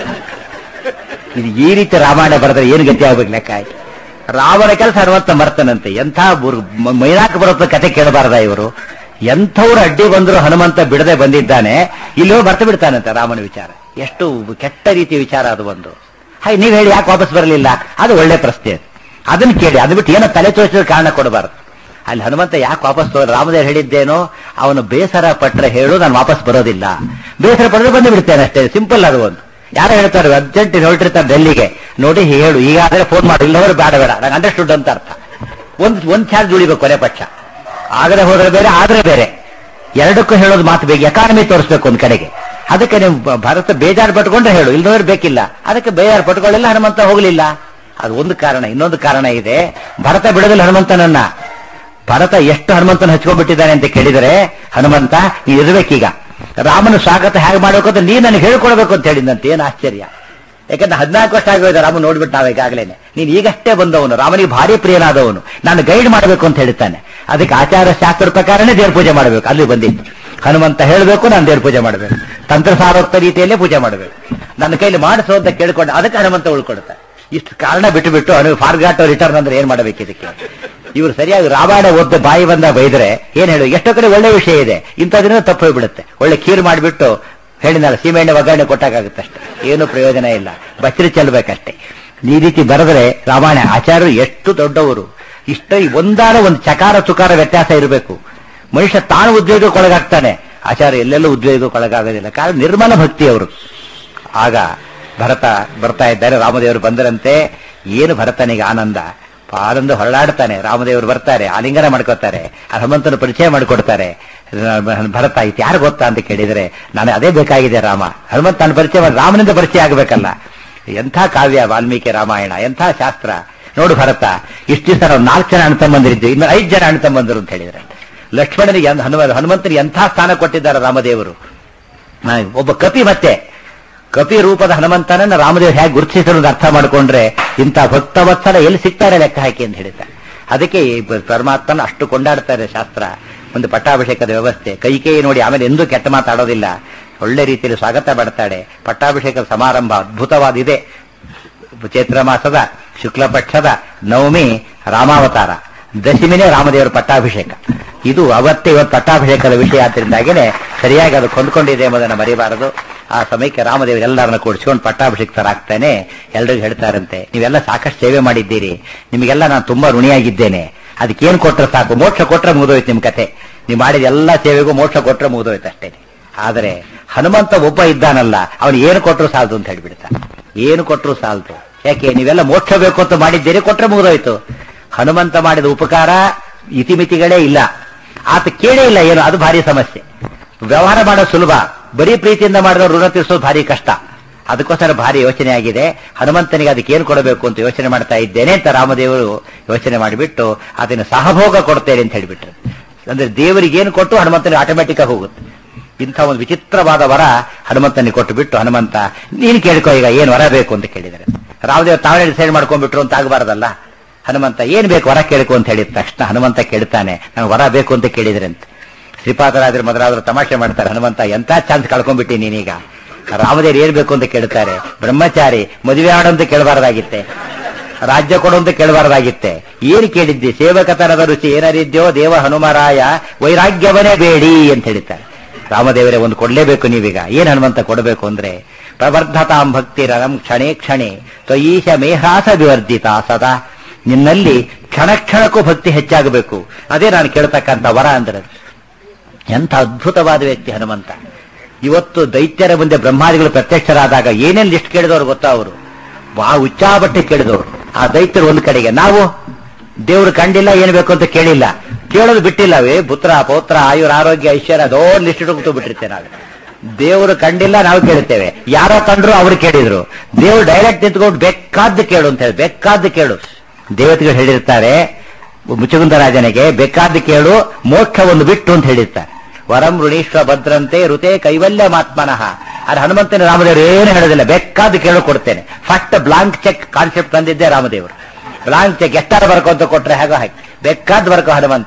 ಇದು ಈ ರೀತಿ ರಾಮಾಯಣ ಬರೆದ್ರೆ ಏನು ಗತಿ ಆಗ್ಬೇಕು ಲೆಕ್ಕ ಆಯ್ತು. ರಾಮನ ಕೆಲಸ ಹನುಮಂತ ಮರ್ತನಂತೆ. ಎಂಥ ಮೈನಾಕ್ ಬರುತ್ತೆ ಕತೆ ಕೇಳಬಾರ್ದ ಇವರು. ಎಂಥವ್ರು ಅಡ್ಡಿ ಬಂದ್ರು ಹನುಮಂತ ಬಿಡದೆ ಬಂದಿದ್ದಾನೆ. ಇಲ್ಲೋ ಬರ್ತು ಬಿಡ್ತಾನಂತೆ ರಾಮನ ವಿಚಾರ. ಎಷ್ಟು ಕೆಟ್ಟ ರೀತಿಯ ವಿಚಾರ ಅದು ಒಂದು. ಹಾಗೆ ನೀವ್ ಹೇಳಿ ಯಾಕೆ ವಾಪಸ್ ಬರಲಿಲ್ಲ, ಅದು ಒಳ್ಳೆ ಪ್ರಶ್ನೆ. ಅದನ್ನ ಕೇಳಿ, ಅದು ಬಿಟ್ಟು ಏನೋ ತಲೆ ತೋರಿಸಿದ ಕಾರಣ ಕೊಡಬಾರದು. ಅಲ್ಲಿ ಹನುಮಂತ ಯಾಕೆ ವಾಪಸ್ ತೋ ರಾಮದೇವ್ ಹೇಳಿದ್ದೇನೋ, ಅವನು ಬೇಸರ ಪಟ್ರೆ ಹೇಳು, ನಾನು ವಾಪಸ್ ಬರೋದಿಲ್ಲ. ಬೇಸರ ಪಡೆದ್ರೆ ಬಂದು ಬಿಡ್ತೇನೆ ಅಷ್ಟೇ, ಸಿಂಪಲ್ ಅದು ಒಂದು. ಯಾರೋ ಹೇಳ್ತಾರೆ ಅರ್ಜೆಂಟ್ ಹೊರಟಿರ್ತಾರೆ ಡೆಲ್ಲಿಗೆ, ನೋಡಿ ಹೇಳು, ಈಗಾದ್ರೆ ಫೋನ್ ಮಾಡಿ, ಇಲ್ಲವರು ಬೇಡ ಬೇಡ, ನಂಗೆ ಅಂಡರ್ಸ್ಟುಡ್ ಅಂತ ಅರ್ಥ. ಒಂದ್ ಒಂದ್ ಚಾರ್ಜ್ ಉಳಿಬೇಕು ಕೊನೆ ಪಕ್ಷ. ಆಗದೆ ಹೋದ್ರೆ ಬೇರೆ, ಆದ್ರೆ ಬೇರೆ, ಎರಡಕ್ಕೂ ಹೇಳೋದು ಮಾತು ಬೇಕು. ಎಕಾನಮಿ ತೋರಿಸ್ಬೇಕು ಒಂದ್ ಕಡೆಗೆ. ಅದಕ್ಕೆ ನೀವು ಭಾರತ ಬೇಜಾರು ಪಟ್ಕೊಂಡ್ರೆ ಹೇಳು, ಇಲ್ಲದವ್ರು ಬೇಕಿಲ್ಲ. ಅದಕ್ಕೆ ಬೇಜಾರು ಪಟ್ಕೊಳ್ಳಿಲ್ಲ, ಹನುಮಂತ ಹೋಗ್ಲಿಲ್ಲ. ಅದು ಒಂದು ಕಾರಣ. ಇನ್ನೊಂದು ಕಾರಣ ಇದೆ, ಭರತ ಬಿಡೋದಿಲ್ಲ ಹನುಮಂತನನ್ನ. ಭರತ ಎಷ್ಟು ಹನುಮಂತನ ಹಚ್ಕೊಂಡ್ಬಿಟ್ಟಿದ್ದಾನೆ ಅಂತ ಕೇಳಿದರೆ, ಹನುಮಂತ ನೀ ಇರ್ಬೇಕೀಗ, ರಾಮನ ಸ್ವಾಗತ ಹೇಗೆ ಮಾಡಬೇಕು ಅಂತ ನೀ ನನಗೆ ಹೇಳ್ಕೊಡ್ಬೇಕು ಅಂತ ಹೇಳಿದಂತೆ. ಏನು ಆಶ್ಚರ್ಯ. ಯಾಕಂದ್ರೆ ಹದಿನಾಲ್ಕು ವರ್ಷ ಆಗೋಯ್ತು ರಾಮ ನೋಡ್ಬಿಟ್ಟು ನಾವ್ ಈಗಾಗಲೇನೆ. ನೀನ್ ಈಗಷ್ಟೇ ಬಂದವನು, ರಾಮನಿಗೆ ಭಾರಿ ಪ್ರಿಯನಾದವನು, ನಾನು ಗೈಡ್ ಮಾಡಬೇಕು ಅಂತ ಹೇಳ್ತಾನೆ. ಅದಕ್ಕೆ ಆಚಾರ ಶಾಸ್ತ್ರ ಪ್ರಕಾರನೇ ದೇವ್ರ ಪೂಜೆ ಮಾಡಬೇಕು. ಅಲ್ಲಿ ಬಂದಿತ್ತು ಹನುಮಂತ ಹೇಳಬೇಕು, ನಾನು ದೇವ್ರ ಪೂಜೆ ಮಾಡಬೇಕು, ತಂತ್ರಸಾರೋಕ್ತ ರೀತಿಯಲ್ಲೇ ಪೂಜೆ ಮಾಡಬೇಕು, ನನ್ನ ಕೈಲಿ ಮಾಡಿಸೋ ಅಂತ ಕೇಳ್ಕೊಂಡು ಅದಕ್ಕೆ ಹನುಮಂತ ಉಳ್ಕೊಡ್ತಾರೆ. ಇಷ್ಟು ಕಾರಣ ಬಿಟ್ಟು ಬಿಟ್ಟು ಅವನು ಫಾರ್ಗಾಟ್ ರಿಟರ್ನ್ ಅಂದ್ರೆ ಏನ್ ಮಾಡಬೇಕು ಇದಕ್ಕೆ? ಇವರು ಸರಿಯಾಗಿ ರಾಮಾಯಣ ಓದ್ದೆ ಬಾಯಿ ಬಂದ ಬೈದ್ರೆ ಏನ್ ಹೇಳು, ಎಷ್ಟೋ ಕಡೆ ಒಳ್ಳೆ ವಿಷಯ ಇದೆ, ಇಂಥದ್ರಿಂದ ತಪ್ಪು ಹೋಗ್ಬಿಡುತ್ತೆ. ಒಳ್ಳೆ ಖೀರ್ ಮಾಡಿಬಿಟ್ಟು ಹೇಳಿದ್ನಲ್ಲ ಸೀಮೆಎಣ್ಣೆ ಒಗ್ಗರಣೆ ಕೊಟ್ಟಾಗುತ್ತೆ ಅಷ್ಟೇ, ಏನು ಪ್ರಯೋಜನ ಇಲ್ಲ, ಬಚ್ಚರಿ ಚೆಲ್ಬೇಕಷ್ಟೇ. ಈ ರೀತಿ ಬರೆದ್ರೆ ರಾಮಾಯಣ ಆಚಾರ್ಯರು ಎಷ್ಟು ದೊಡ್ಡವರು, ಇಷ್ಟ ಒಂದಾರ ಒಂದು ಚಕಾರ ತುಕಾರ ವ್ಯತ್ಯಾಸ ಇರಬೇಕು. ಮನುಷ್ಯ ತಾನು ಉದ್ವೇಗಕ್ಕೊಳಗಾಗ್ತಾನೆ, ಆಚಾರ್ಯ ಎಲ್ಲೆಲ್ಲೂ ಉದ್ವೇಗಕ್ಕೊಳಗಾಗೋದಿಲ್ಲ, ಕಾರಣ ನಿರ್ಮಲ ಭಕ್ತಿ ಅವರು. ಆಗ ಭರತ ಬರ್ತಾ ಇದ್ದಾರೆ, ರಾಮದೇವರು ಬಂದರಂತೆ. ಏನು ಭರತನಿಗೆ ಆನಂದ, ಆನಂದ ಹೊರಳಾಡ್ತಾನೆ. ರಾಮದೇವರು ಬರ್ತಾರೆ, ಆಲಿಂಗನ ಮಾಡ್ಕೋತಾರೆ, ಹನುಮಂತನ ಪರಿಚಯ ಮಾಡಿಕೊಡ್ತಾರೆ. ಭರತ ಇತ್ತು ಯಾರು ಗೊತ್ತಾ ಅಂತ ಕೇಳಿದರೆ, ನಾನು ಅದೇ ಬೇಕಾಗಿದೆ ರಾಮ, ಹನುಮಂತ ನನ್ನ ಪರಿಚಯ ಮಾಡಿ ರಾಮನಿಂದ ಪರಿಚಯ ಆಗಬೇಕಲ್ಲ. ಎಂಥ ಕಾವ್ಯ ವಾಲ್ಮೀಕಿ ರಾಮಾಯಣ, ಎಂಥ ಶಾಸ್ತ್ರ ನೋಡು ಭರತ. ಇಷ್ಟು ದಿವಸ ನಾವು ನಾಲ್ಕು ಜನ ಅಣ್ತಂಬಂದಿರಿದ್ವಿ, ಇನ್ನು ಐದು ಜನ ಅಣ್ತಂಬಂದರು ಅಂತ ಹೇಳಿದ್ರೆ, ಲಕ್ಷ್ಮಣನಿಗೆ ಹನುಮ ಹನುಮಂತನಿಗೆ ಎಂಥ ಸ್ಥಾನ ಕೊಟ್ಟಿದ್ದಾರೆ ರಾಮದೇವರು. ಒಬ್ಬ ಕಪಿ, ಮತ್ತೆ ಕಪಿ ರೂಪದ ಹನುಮಂತನನ್ನ ರಾಮದೇವರು ಹೇಗೆ ಗುರುತಿಸಿದ್ರು ಅರ್ಥ ಮಾಡಿಕೊಂಡ್ರೆ ಇಂಥ ಭಕ್ತವತ್ಸಲ ಎಲ್ಲಿ ಸಿಗ್ತಾರೆ ಲೆಕ್ಕ ಹಾಕಿ ಅಂತ ಹೇಳಿದ್ದಾರೆ. ಅದಕ್ಕೆ ಪರಮಾತ್ಮನ ಅಷ್ಟು ಕೊಂಡಾಡ್ತಾರೆ ಶಾಸ್ತ್ರ. ಒಂದು ಪಟ್ಟಾಭಿಷೇಕದ ವ್ಯವಸ್ಥೆ, ಕೈಕೇಯಿ ನೋಡಿ ಆಮೇಲೆ ಎಂದೂ ಕೆಟ್ಟ ಮಾತಾಡೋದಿಲ್ಲ, ಒಳ್ಳೆ ರೀತಿಯಲ್ಲಿ ಸ್ವಾಗತ ಮಾಡ್ತಾಳೆ. ಪಟ್ಟಾಭಿಷೇಕದ ಸಮಾರಂಭ ಅದ್ಭುತವಾದಿದೆ. ಚೈತ್ರ ಮಾಸದ ಶುಕ್ಲ ಪಕ್ಷದ ನವಮಿ ರಾಮಾವತಾರ, ದಶಮಿನೇ ರಾಮದೇವರ ಪಟ್ಟಾಭಿಷೇಕ. ಇದು ಅವತ್ತೇ ಇವತ್ತು ಪಟ್ಟಾಭಿಷೇಕದ ವಿಷಯ ಆದ್ದರಿಂದಾಗೇನೆ ಸರಿಯಾಗಿ ಅದು ಕೊಂಡ್ಕೊಂಡಿದೆ ಎಂಬುದನ್ನು ಮರಿಬಾರದು. ಆ ಸಮಯಕ್ಕೆ ರಾಮದೇವರು ಎಲ್ಲರನ್ನ ಕೂಡಿಸ್ಕೊಂಡು ಪಟ್ಟಾಭಿಷೇಕರಾಗ್ತಾನೆ. ಎಲ್ರಿಗೂ ಹೇಳ್ತಾರಂತೆ, ನೀವೆಲ್ಲ ಸಾಕಷ್ಟು ಸೇವೆ ಮಾಡಿದ್ದೀರಿ, ನಿಮಗೆಲ್ಲ ನಾನು ತುಂಬಾ ಋಣಿಯಾಗಿದ್ದೇನೆ, ಅದಕ್ಕೇನು ಕೊಟ್ರೆ ಸಾಕು, ಮೋಕ್ಷ ಕೊಟ್ರೆ ಮುಗಿದೋಯ್ತು ನಿಮ್ ಕತೆ, ನೀವು ಮಾಡಿದ ಎಲ್ಲ ಸೇವೆಗೂ ಮೋಕ್ಷ ಕೊಟ್ರೆ ಮುಗಿದೋಯ್ತು ಅಷ್ಟೇ. ಆದರೆ ಹನುಮಂತ ಒಬ್ಬ ಇದ್ದಾನಲ್ಲ, ಅವನು ಏನು ಕೊಟ್ಟರು ಸಾಲದು ಅಂತ ಹೇಳ್ಬಿಡ್ತಾನೆ. ಏನು ಕೊಟ್ಟರು ಸಾಲದು, ಯಾಕೆ ನೀವೆಲ್ಲ ಮೋಕ್ಷ ಬೇಕು ಅಂತ ಮಾಡಿದ್ದೀರಿ, ಕೊಟ್ರೆ ಮುಗಿದೋಯ್ತು. ಹನುಮಂತ ಮಾಡಿದ ಉಪಕಾರ ಇತಿಮಿತಿಗಳೇ ಇಲ್ಲ, ಆತ ಕೇಳೇ ಇಲ್ಲ ಏನು, ಅದು ಭಾರಿ ಸಮಸ್ಯೆ. ವ್ಯವಹಾರ ಮಾಡೋದು ಸುಲಭ, ಬರೀ ಪ್ರೀತಿಯಿಂದ ಮಾಡಿದವರು ಋಣ ತೀರಿಸೋದು ಭಾರಿ ಕಷ್ಟ. ಅದಕ್ಕೋಸ್ಕರ ಭಾರಿ ಯೋಚನೆ ಆಗಿದೆ. ಹನುಮಂತನಿಗೆ ಅದಕ್ಕೆ ಏನು ಕೊಡಬೇಕು ಅಂತ ಯೋಚನೆ ಮಾಡ್ತಾ ಇದ್ದೇನೆ ಅಂತ ರಾಮದೇವರು ಯೋಚನೆ ಮಾಡಿಬಿಟ್ಟು ಅದನ್ನು ಸಹಭೋಗ ಕೊಡ್ತೇನೆ ಅಂತ ಹೇಳಿಬಿಟ್ರು. ಅಂದ್ರೆ ದೇವರಿಗೆ ಏನು ಕೊಟ್ಟು ಹನುಮಂತನಿಗೆ ಆಟೋಮ್ಯಾಟಿಕ್ ಆಗಿ ಹೋಗುತ್ತೆ. ಇಂಥ ಒಂದು ವಿಚಿತ್ರವಾದ ವರ ಹನುಮಂತನಿಗೆ ಕೊಟ್ಟು ಬಿಟ್ಟು, ಹನುಮಂತ ನೀನು ಕೇಳ್ಕೊ ಈಗ ಏನು ವರ ಬೇಕು ಅಂತ ಕೇಳಿದರೆ, ರಾಮದೇವರು ತಾವೇ ಡಿಸೈಡ್ ಮಾಡ್ಕೊಂಡ್ಬಿಟ್ರು ಅಂತ ಆಗಬಾರದಲ್ಲ. ಹನುಮಂತ ಏನ್ ಬೇಕು ವರ ಕೇಳ್ಕೊ ಅಂತ ಹೇಳಿದ ತಕ್ಷಣ ಹನುಮಂತ ಕೇಳ್ತಾನೆ, ನಾನು ವರ ಬೇಕು ಅಂತ ಕೇಳಿದ್ರೆ ಅಂತ. ಶ್ರೀಪಾದರಾದ್ರೆ ಮೊದಲಾದ್ರು ತಮಾಷೆ ಮಾಡ್ತಾರೆ, ಹನುಮಂತ ಎಂತ ಚಾನ್ಸ್ ಕಳ್ಕೊಂಡ್ಬಿಟ್ಟಿ ನೀನೀಗ, ರಾಮದೇವರು ಏನ್ ಬೇಕು ಅಂತ ಕೇಳ್ತಾರೆ. ಬ್ರಹ್ಮಚಾರಿ ಮದುವೆ ಆಡು ಅಂತ ಕೇಳಬಾರ್ದಾಗಿತ್ತೆ, ರಾಜ್ಯ ಕೊಡು ಅಂತ ಕೇಳಬಾರ್ದಾಗಿತ್ತೆ, ಏನು ಕೇಳಿದ್ದಿ, ಸೇವಕತನದ ರುಚಿ ಏನರಿದ್ಯೋ ದೇವ ಹನುಮರಾಯ ವೈರಾಗ್ಯವನೇ ಬೇಡಿ ಅಂತ ಹೇಳ್ತಾರೆ. ರಾಮದೇವರೇ ಒಂದು ಕೊಡ್ಲೇಬೇಕು ನೀವೀಗ. ಏನ್ ಹನುಮಂತ ಕೊಡಬೇಕು ಅಂದ್ರೆ, ಪ್ರವರ್ಧತಾಂ ಭಕ್ತಿರನಂ ಕ್ಷಣೇ ಕ್ಷಣೆ ತ್ವಯೀಶ ಮೇಹಾಸ ವಿವರ್ಜಿತ ಸದಾ, ನಿನ್ನಲ್ಲಿ ಕ್ಷಣ ಕ್ಷಣಕ್ಕೂ ಭಕ್ತಿ ಹೆಚ್ಚಾಗಬೇಕು, ಅದೇ ನಾನು ಕೇಳ್ತಕ್ಕಂಥ ವರ ಅಂದ್ರೆ. ಎಂಥ ಅದ್ಭುತವಾದ ವ್ಯಕ್ತಿ ಹನುಮಂತ. ಇವತ್ತು ದೈತ್ಯರ ಮುಂದೆ ಬ್ರಹ್ಮಾದಿಗಳು ಪ್ರತ್ಯಕ್ಷರಾದಾಗ ಏನೇನು ಲಿಸ್ಟ್ ಕೇಳಿದವರು ಗೊತ್ತಾ, ಅವರು ಬಾ ಉಚ್ಚಾಬಟ್ಟೆ ಕೇಳಿದವರು. ಆ ದೈತ್ಯರು ಒಂದು ಕಡೆಗೆ, ನಾವು ದೇವ್ರು ಕಂಡಿಲ್ಲ ಏನು ಬೇಕು ಅಂತ ಕೇಳಿಲ್ಲ, ಕೇಳೋದು ಬಿಟ್ಟಿಲ್ಲವೇ, ಪುತ್ರ ಪೌತ್ರ ಆಯುರ್ ಆರೋಗ್ಯ ಐಶ್ವರ್ಯ ದೊಡ್ಡ ಲಿಸ್ಟ್ ಇಟ್ಕೊಂಡು ಬಿಟ್ಟಿರ್ತೇವೆ ನಾವು. ದೇವರು ಕಂಡಿಲ್ಲ ನಾವು ಕೇಳುತ್ತೇವೆ, ಯಾರೋ ಕಂಡ್ರು ಅವ್ರು ಕೇಳಿದ್ರು. ದೇವ್ರು ಡೈರೆಕ್ಟ್ ನಿಂತ್ಕೊಂಡು ಬೇಕಾದ್ದು ಕೇಳು ಅಂತ ಹೇಳಿ, ಬೇಕಾದ್ದು ಕೇಳು. ದೇವತೆಗಳು ಹೇಳಿರ್ತಾರೆ ಮುಚುಕುಂದ ರಾಜನಿಗೆ, ಬೇಕಾದ್ದು ಕೇಳು ಮೋಕ್ಷವನ್ನು ಬಿಟ್ಟು ಅಂತ ಹೇಳಿರ್ತಾರೆ. ವರಂ ಋಣೀಶ್ವ ಭದ್ರಂತೆ ಋತೆ ಕೈವಲ್ಯ ಮಾತ್ಮನಃ. ಆದ್ರೆ ಹನುಮಂತನ ರಾಮದೇವರು ಏನು ಹೇಳೋದಿಲ್ಲ, ಬೇಕಾದ್ದು ಕೇಳು ಕೊಡ್ತೇನೆ. ಫಸ್ಟ್ ಬ್ಲಾಂಕ್ ಚೆಕ್ ಕಾನ್ಸೆಪ್ಟ್ ತಂದಿದ್ದೆ ರಾಮದೇವರು. ಬ್ಲಾಂಕ್ ಚೆಕ್ ಎಷ್ಟಾರು ಬರ್ಕೊಂತ ಕೊಟ್ರೆ ಹಾಗೋ ಹಾಕಿ ಬೇಕಾದ್ದು ಬರ್ಕೋ ಹನುಮಂತ.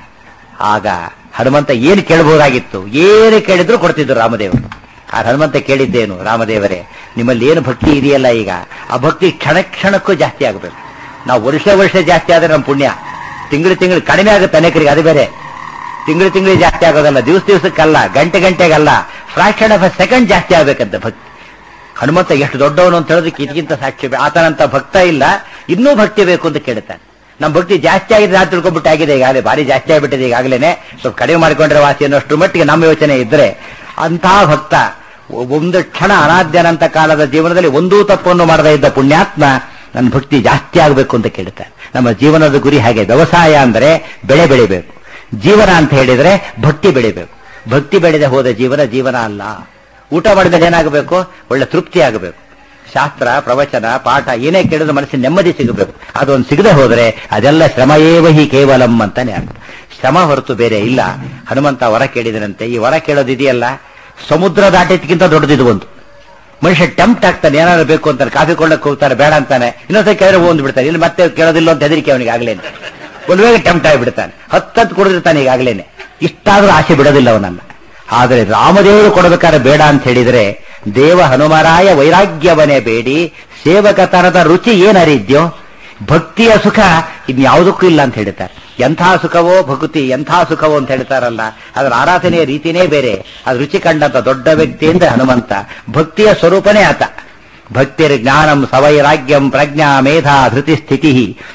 ಆಗ ಹನುಮಂತ ಏನು ಕೇಳಬಹುದಾಗಿತ್ತು, ಏನು ಕೇಳಿದ್ರು ಕೊಡ್ತಿದ್ರು ರಾಮದೇವರು. ಆ ಹನುಮಂತ ಕೇಳಿದ್ದೇನು, ರಾಮದೇವರೇ ನಿಮ್ಮಲ್ಲಿ ಏನು ಭಕ್ತಿ ಇದೆಯಲ್ಲ ಈಗ, ಆ ಭಕ್ತಿ ಕ್ಷಣ ಕ್ಷಣಕ್ಕೂ ಜಾಸ್ತಿ ಆಗಬೇಕು. ನಾವು ವರ್ಷ ವರ್ಷ ಜಾಸ್ತಿ ಆದ್ರೆ ನಮ್ಮ ಪುಣ್ಯ, ತಿಂಗಳು ತಿಂಗಳು ಕಡಿಮೆ ಆಗುತ್ತೆ ಅನೇಕರಿಗೆ, ಅದು ಬೇರೆ. ತಿಂಗಳು ತಿಂಗಳಿಗೆ ಜಾಸ್ತಿ ಆಗೋದಲ್ಲ, ದಿವಸ ದಿವಸಕ್ಕಲ್ಲ, ಗಂಟೆ ಗಂಟೆಗಲ್ಲ, ಫ್ರಾಕ್ಷನ್ ಆಫ್ ಅ ಸೆಕೆಂಡ್ ಜಾಸ್ತಿ ಆಗ್ಬೇಕಂತ ಭಕ್ತಿ. ಹನುಮಂತ ಎಷ್ಟು ದೊಡ್ಡವನು ಅಂತ ಹೇಳೋದಕ್ಕೆ ಇದಕ್ಕಿಂತ ಸಾಕ್ಷಿ. ಆತನಂತ ಭಕ್ತ ಇಲ್ಲ, ಇನ್ನೂ ಭಕ್ತಿ ಬೇಕು ಅಂತ ಕೇಳ್ತಾನೆ. ನಮ್ಮ ಭಕ್ತಿ ಜಾಸ್ತಿ ಆಗಿದೆ ನಾನು ತಿಳ್ಕೊಂಡ್ಬಿಟ್ಟು ಆಗಿದೆ, ಈಗಾಗಲೇ ಭಾರಿ ಜಾಸ್ತಿ ಆಗಿಬಿಟ್ಟಿದೆ, ಈಗಾಗಲೇ ಸ್ವಲ್ಪ ಕಡಿಮೆ ಮಾಡಿಕೊಂಡ್ರೆ ವಾಸಿ ಅನ್ನೋಷ್ಟು ಮಟ್ಟಿಗೆ ನಮ್ಮ ಯೋಚನೆ ಇದ್ರೆ, ಅಂತಹ ಭಕ್ತ ಒಂದು ಕ್ಷಣ ಅನಾದ್ಯನಂತ ಕಾಲದ ಜೀವನದಲ್ಲಿ ಒಂದೂ ತಪ್ಪನ್ನು ಮಾಡದೇ ಇದ್ದ ಪುಣ್ಯಾತ್ಮ ನನ್ನ ಭಕ್ತಿ ಜಾಸ್ತಿ ಆಗಬೇಕು ಅಂತ ಕೇಳ್ತಾರೆ. ನಮ್ಮ ಜೀವನದ ಗುರಿ ಹಾಗೆ. ವ್ಯವಸಾಯ ಅಂದರೆ ಬೆಳೆ ಬೆಳಿಬೇಕು, ಜೀವನ ಅಂತ ಹೇಳಿದ್ರೆ ಭಕ್ತಿ ಬೆಳಿಬೇಕು. ಭಕ್ತಿ ಬೆಳೆದ ಹೋದ ಜೀವನ ಜೀವನ ಅಲ್ಲ. ಊಟ ಮಾಡಿದಾಗ ಏನಾಗಬೇಕು, ಒಳ್ಳೆ ತೃಪ್ತಿ ಆಗಬೇಕು. ಶಾಸ್ತ್ರ ಪ್ರವಚನ ಪಾಠ ಏನೇ ಕೇಳಿದ್ರೆ ಮನಸ್ಸಿನ ನೆಮ್ಮದಿ ಸಿಗಬೇಕು. ಅದೊಂದು ಸಿಗದೆ ಹೋದರೆ ಅದೆಲ್ಲ ಶ್ರಮಯೇವ ಹಿ ಕೇವಲಂ ಅಂತಾನೆ ಅರ್ಥ. ಶ್ರಮ ಹೊರತು ಬೇರೆ ಇಲ್ಲ. ಹನುಮಂತ ವರ ಕೇಳಿದನಂತೆ. ಈ ವರ ಕೇಳೋದಿದೆಯಲ್ಲ, ಸಮುದ್ರ ದಾಟಿದ್ಕಿಂತ ದೊಡ್ಡದಿದು ಒಂದು. ಮನುಷ್ಯ ಟೆಂಪ್ಟ್ ಆಗ್ತಾನೆ, ಏನಾದ್ರು ಬೇಕು ಅಂತಾನೆ, ಕಾಫಿ ಕೊಳ್ಳಕ್ಕೆ ಹೋಗ್ತಾರೆ, ಬೇಡ ಅಂತಾನೆ, ಇನ್ನೊಂದ್ಸಲ ಕೇಳಿದ್ರೆ ಒಂದು ಬಿಡ್ತಾನೆ, ಇಲ್ಲಿ ಮತ್ತೆ ಕೇಳೋದಿಲ್ಲ ಅಂತ ಹೆದರಿಕೆ ಅವನಿಗೆ ಆಗ್ಲೇನೆ. ಒಂದು ವೇಳೆ ಟೆಂಪ್ಟ್ ಆಗಿಬಿಡ್ತಾನೆ, ಹತ್ತತ್ತು ಕುಡಿದಿರ್ತಾನೆ ಈಗಾಗ್ಲೇನೆ. ಇಷ್ಟಾದ್ರೂ ಆಸೆ ಬಿಡೋದಿಲ್ಲ ಅವನನ್ನ. ಆದರೆ ರಾಮದೇವರು ಕೊಡಬೇಕಾದ್ರೆ ಬೇಡ ಅಂತ ಹೇಳಿದ್ರೆ, ದೇವ ಹನುಮರಾಯ ವೈರಾಗ್ಯವನೇ ಬೇಡಿ ಸೇವಕತನದ ರುಚಿ ಏನರಿದ್ಯೋ, ಭಕ್ತಿಯ ಸುಖ ಇನ್ಯಾವುದಕ್ಕೂ ಇಲ್ಲ ಅಂತ ಹೇಳ್ತಾರೆ. ಎಂಥ ಸುಖವೋ ಭಕುತಿ, ಎಂಥ ಸುಖವೋ ಅಂತ ಹೇಳ್ತಾರಲ್ಲ, ಅದರ ಆರಾಧನೆಯ ರೀತಿನೇ ಬೇರೆ. ಅದು ರುಚಿ ಕಂಡಂತ ದೊಡ್ಡ ವ್ಯಕ್ತಿ ಅಂದ್ರೆ ಹನುಮಂತ. ಭಕ್ತಿಯ ಸ್ವರೂಪನೇ ಆತ. ಭಕ್ತಿರ್ ಜ್ಞಾನಂ ಸವೈರಾಗ್ಯಂ ಪ್ರಜ್ಞಾ ಮೇಧಾ ಧೃತಿ ಸ್ಥಿತಿ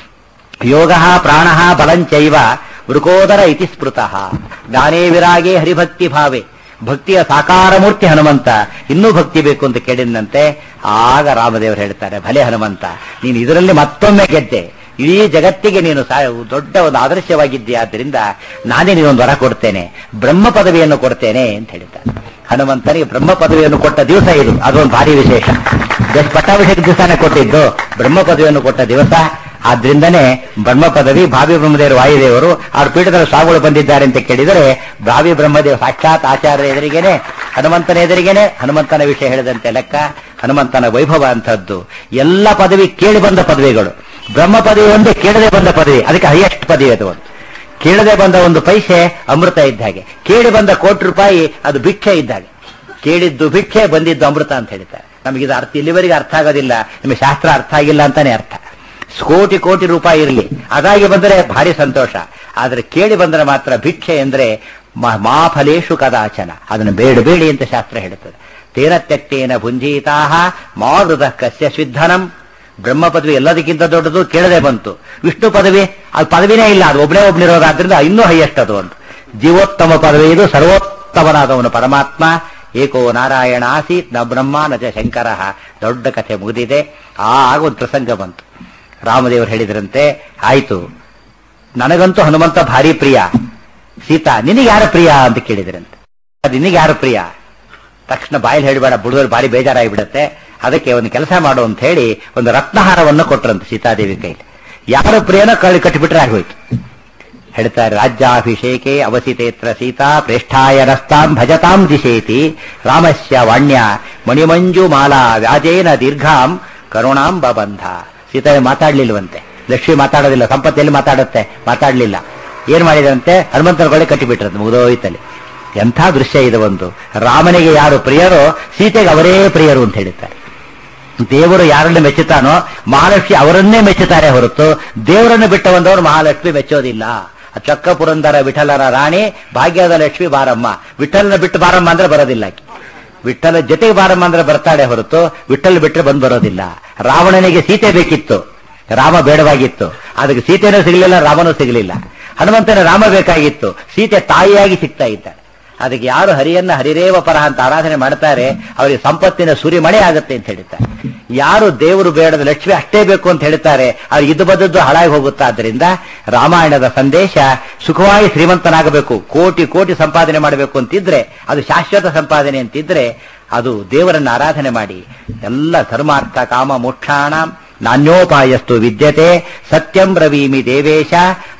ಯೋಗ ಪ್ರಾಣ ಬಲಂಚೈವ ವೃಕೋದರ ಇತಿ ಸ್ಮೃತಃ. ಜ್ಞಾನೇ ವಿರಾಗೇ ಹರಿಭಕ್ತಿ ಭಾವೆ. ಭಕ್ತಿಯ ಸಾಕಾರ ಮೂರ್ತಿ ಹನುಮಂತ. ಇನ್ನೂ ಭಕ್ತಿ ಬೇಕು ಅಂತ ಕೇಳಿದಂತೆ ಆಗ ರಾಮದೇವರು ಹೇಳ್ತಾರೆ, ಭಲೆ ಹನುಮಂತ, ನೀನು ಇದರಲ್ಲಿ ಮತ್ತೊಮ್ಮೆ ಗೆದ್ದೆ. ಇಡೀ ಜಗತ್ತಿಗೆ ನೀನು ದೊಡ್ಡ ಒಂದು ಆದರ್ಶವಾಗಿದ್ದೀಯ. ಆದ್ದರಿಂದ ನಾನೇ ನೀನೊಂದು ವರ ಕೊಡ್ತೇನೆ, ಬ್ರಹ್ಮ ಪದವಿಯನ್ನು ಕೊಡ್ತೇನೆ ಅಂತ ಹೇಳ್ತಾರೆ. ಹನುಮಂತನಿಗೆ ಬ್ರಹ್ಮ ಪದವಿಯನ್ನು ಕೊಟ್ಟ ದಿವಸ ಇದು. ಅದೊಂದು ಭಾರಿ ವಿಶೇಷ. ಜಸ್ಟ್ ಪಟ್ಟಾಭಿಷೇಕ ದಿವಸನೇ ಕೊಟ್ಟಿದ್ದು, ಬ್ರಹ್ಮ ಪದವಿಯನ್ನು ಕೊಟ್ಟ ದಿವಸ. ಆದ್ರಿಂದನೇ ಬ್ರಹ್ಮ ಪದವಿ. ಭಾವಿ ಬ್ರಹ್ಮದೇವರು ವಾಯುದೇವರು ಅವ್ರ ಪೀಠದಲ್ಲಿ ಸ್ವಾಮಿಗಳು ಬಂದಿದ್ದಾರೆ ಅಂತ ಕೇಳಿದರೆ, ಭಾವಿ ಬ್ರಹ್ಮದೇವ ಸಾಕ್ಷಾತ್ ಆಚಾರ್ಯ ಎದುರಿಗೇನೆ, ಹನುಮಂತನ ಎದುರಿಗೇನೆ ಹನುಮಂತನ ವಿಷಯ ಹೇಳಿದಂತೆ ಲೆಕ್ಕ. ಹನುಮಂತನ ವೈಭವ ಅಂತದ್ದು. ಎಲ್ಲ ಪದವಿ ಕೇಳಿ ಬಂದ ಪದವಿಗಳು. ಬ್ರಹ್ಮ ಪದವಿ ಒಂದೇ ಕೇಳದೆ ಬಂದ ಪದವಿ, ಅದಕ್ಕೆ ಹೈಯೆಸ್ಟ್ ಪದವಿ ಅದು. ಒಂದು ಕೇಳದೆ ಬಂದ ಒಂದು ಪೈಸೆ ಅಮೃತ ಇದ್ದ ಹಾಗೆ, ಕೇಳಿ ಬಂದ ಕೋಟಿ ರೂಪಾಯಿ ಅದು ಭಿಕ್ಷೆ ಇದ್ದ ಹಾಗೆ. ಕೇಳಿದ್ದು ಭಿಕ್ಷೆ, ಬಂದಿದ್ದು ಅಮೃತ ಅಂತ ಹೇಳ್ತಾರೆ. ನಮಗಿದು ಅರ್ಥ ಇಲ್ಲಿವರೆಗೆ ಅರ್ಥ ಆಗೋದಿಲ್ಲ, ನಿಮಗೆ ಶಾಸ್ತ್ರ ಅರ್ಥ ಆಗಿಲ್ಲ ಅಂತಾನೆ ಅರ್ಥ. ಕೋಟಿ ಕೋಟಿ ರೂಪಾಯಿ ಇರಲಿ, ಅದಾಗಿ ಬಂದರೆ ಭಾರಿ ಸಂತೋಷ. ಆದ್ರೆ ಕೇಳಿ ಬಂದರೆ ಮಾತ್ರ ಭಿಕ್ಷೆ ಅಂದ್ರೆ ಮಾ ಫಲೇಶು ಕದಾಚನ, ಅದನ್ನು ಬೇಡಬೇಡಿ ಅಂತ ಶಾಸ್ತ್ರ ಹೇಳುತ್ತದೆ. ತೇನ ತ್ಯಕ್ತೇನ ಭುಂಜೀತಾಹ ಮಾ ವೃದ ಕಸ್ಯ ಸಿದ್ಧನಂ. ಬ್ರಹ್ಮ ಪದವಿ ಎಲ್ಲದಕ್ಕಿಂತ ದೊಡ್ಡದು, ಕೇಳದೆ ಬಂತು. ವಿಷ್ಣು ಪದವಿ ಅದು ಪದವಿನೇ ಇಲ್ಲ, ಅದು ಒಬ್ಬನೇ ಒಬ್ಬನಿರೋದ್ರಿಂದ ಇನ್ನೂ ಹೈಯೆಸ್ಟ್ ಅದು. ಒಂದು ಜೀವೋತ್ತಮ ಪದವಿ ಇದು. ಸರ್ವೋತ್ತಮನಾದವನು ಪರಮಾತ್ಮ. ಏಕೋ ನಾರಾಯಣ ಆಸೀತ್ ನ ಬ್ರಹ್ಮ ನಜ ಶಂಕರ. ದೊಡ್ಡ ಕಥೆ ಮುಗಿದಿದೆ. ಆಗ ಒಂದು ಪ್ರಸಂಗ ಬಂತು. ರಾಮದೇವರು ಹೇಳಿದ್ರಂತೆ, ಆಯ್ತು, ನನಗಂತೂ ಹನುಮಂತ ಭಾರಿ ಪ್ರಿಯ. ಸೀತಾ, ನಿನಗೆ ಯಾರ ಪ್ರಿಯ ಅಂತ ಕೇಳಿದ್ರಂತೆ. ನಿನಗೆ ಯಾರು ಪ್ರಿಯ? ತಕ್ಷಣ ಬಾಯಲ್ಲಿ ಹೇಳಬೇಡ, ಬುಡದವ್ರು ಭಾರಿ ಬೇಜಾರಾಗಿಬಿಡತ್ತೆ. ಅದಕ್ಕೆ ಒಂದು ಕೆಲಸ ಮಾಡು ಅಂತ ಹೇಳಿ ಒಂದು ರತ್ನಹಾರವನ್ನು ಕೊಟ್ಟರಂತೆ ಸೀತಾದೇವಿ ಕೈಲಿ. ಯಾರ ಪ್ರಿಯನ ಕಳಿ ಕಟ್ಟಿಬಿಟ್ರೆ ಆಗೋಯ್ತು. ಹೇಳ್ತಾರೆ, ರಾಜ್ಯಾಭಿಷೇಕೆ ಅವಸಿತೇತ್ರ ಸೀತಾ ಪ್ರೇಷ್ಠಾಯ ರಸ್ತಾಂ ಭಜತಾಂ ದಿಶೇತಿ ರಾಮಸ್ಯ ವಾಣ್ಯ ಮಣಿಮಂಜು ಮಾಲಾ ವ್ಯಾಜೇನ ದೀರ್ಘಾಂ ಕರುಣಾಂ ಬಬಂಧ. ಸೀತಾ ಮಾತಾಡ್ಲಿಲ್ವಂತೆ. ಲಕ್ಷ್ಮಿ ಮಾತಾಡೋದಿಲ್ಲ, ಸಂಪತ್ತೆಯಲ್ಲಿ ಮಾತಾಡುತ್ತೆ, ಮಾತಾಡ್ಲಿಲ್ಲ. ಏನ್ ಮಾಡಿದಂತೆ, ಹನುಮಂತನ ಕೊಳ್ಳೆ ಕಟ್ಟಿಬಿಟ್ರಂತೆ, ಮುಗಿದೋಯ್ತಲ್ಲಿ. ಎಂಥ ದೃಶ್ಯ ಇದು. ಒಂದು ರಾಮನಿಗೆ ಯಾರು ಪ್ರಿಯರೋ ಸೀತೆಗೆ ಅವರೇ ಪ್ರಿಯರು ಅಂತ ಹೇಳ್ತಾರೆ. ದೇವರು ಯಾರನ್ನು ಮೆಚ್ಚುತ್ತಾನೋ ಮಹಾಲಕ್ಷ್ಮಿ ಅವರನ್ನೇ ಮೆಚ್ಚುತ್ತಾರೆ ಹೊರತು ದೇವರನ್ನು ಬಿಟ್ಟ ಬಂದವರು ಮಹಾಲಕ್ಷ್ಮಿ ಮೆಚ್ಚೋದಿಲ್ಲ. ಚಕ್ಕ ಪುರಂದರ ವಿಠಲನ ರಾಣಿ ಭಾಗ್ಯದ ಲಕ್ಷ್ಮಿ ಬಾರಮ್ಮ. ವಿಠಲನ ಬಿಟ್ಟು ಬಾರಮ್ಮ ಅಂದ್ರೆ ಬರೋದಿಲ್ಲ. ವಿಠಲ ಜೊತೆಗೆ ಬಾರಮ್ಮ ಅಂದ್ರೆ ಬರ್ತಾಳೆ ಹೊರತು ವಿಠಲ್ ಬಿಟ್ಟರೆ ಬಂದು ಬರೋದಿಲ್ಲ. ರಾವಣನಿಗೆ ಸೀತೆ ಬೇಕಿತ್ತು, ರಾಮ ಬೇಡವಾಗಿತ್ತು. ಅದಕ್ಕೆ ಸೀತೆನೂ ಸಿಗಲಿಲ್ಲ, ರಾಮನೂ ಸಿಗಲಿಲ್ಲ. ಹನುಮಂತನ ರಾಮ ಬೇಕಾಗಿತ್ತು, ಸೀತೆ ತಾಯಿಯಾಗಿ ಸಿಗ್ತಾ ಇದ್ದಾಳೆ. ಅದಕ್ಕೆ ಯಾರು ಹರಿಯನ್ನ ಹರಿರೇವ ಪರ ಅಂತ ಆರಾಧನೆ ಮಾಡ್ತಾರೆ ಅವರಿಗೆ ಸಂಪತ್ತಿನ ಸುರಿಮಳೆ ಆಗುತ್ತೆ ಅಂತ ಹೇಳ್ತಾರೆ. ಯಾರು ದೇವರು ಬೇಡದ ಲಕ್ಷ್ಮಿ ಅಷ್ಟೇ ಬೇಕು ಅಂತ ಹೇಳ್ತಾರೆ ಅವ್ರಿಗೆ ಇದು ಬದದ್ದು ಹಾಳಾಗಿ ಹೋಗುತ್ತಾ. ಆದ್ದರಿಂದ ರಾಮಾಯಣದ ಸಂದೇಶ ಸುಖವಾಗಿ ಶ್ರೀಮಂತನಾಗಬೇಕು, ಕೋಟಿ ಕೋಟಿ ಸಂಪಾದನೆ ಮಾಡಬೇಕು ಅಂತಿದ್ರೆ, ಅದು ಶಾಶ್ವತ ಸಂಪಾದನೆ ಅಂತಿದ್ರೆ ಅದು ದೇವರನ್ನ ಆರಾಧನೆ ಮಾಡಿ. ಎಲ್ಲ ಧರ್ಮಾರ್ಥ ಕಾಮ ಮೋಕ್ಷಾಣ ನಾನ್ಯೋಪಾಯಸ್ತು ವಿದ್ಯತೆ ಸತ್ಯಂ ಬ್ರವೀಮಿ ದೇವೇಶ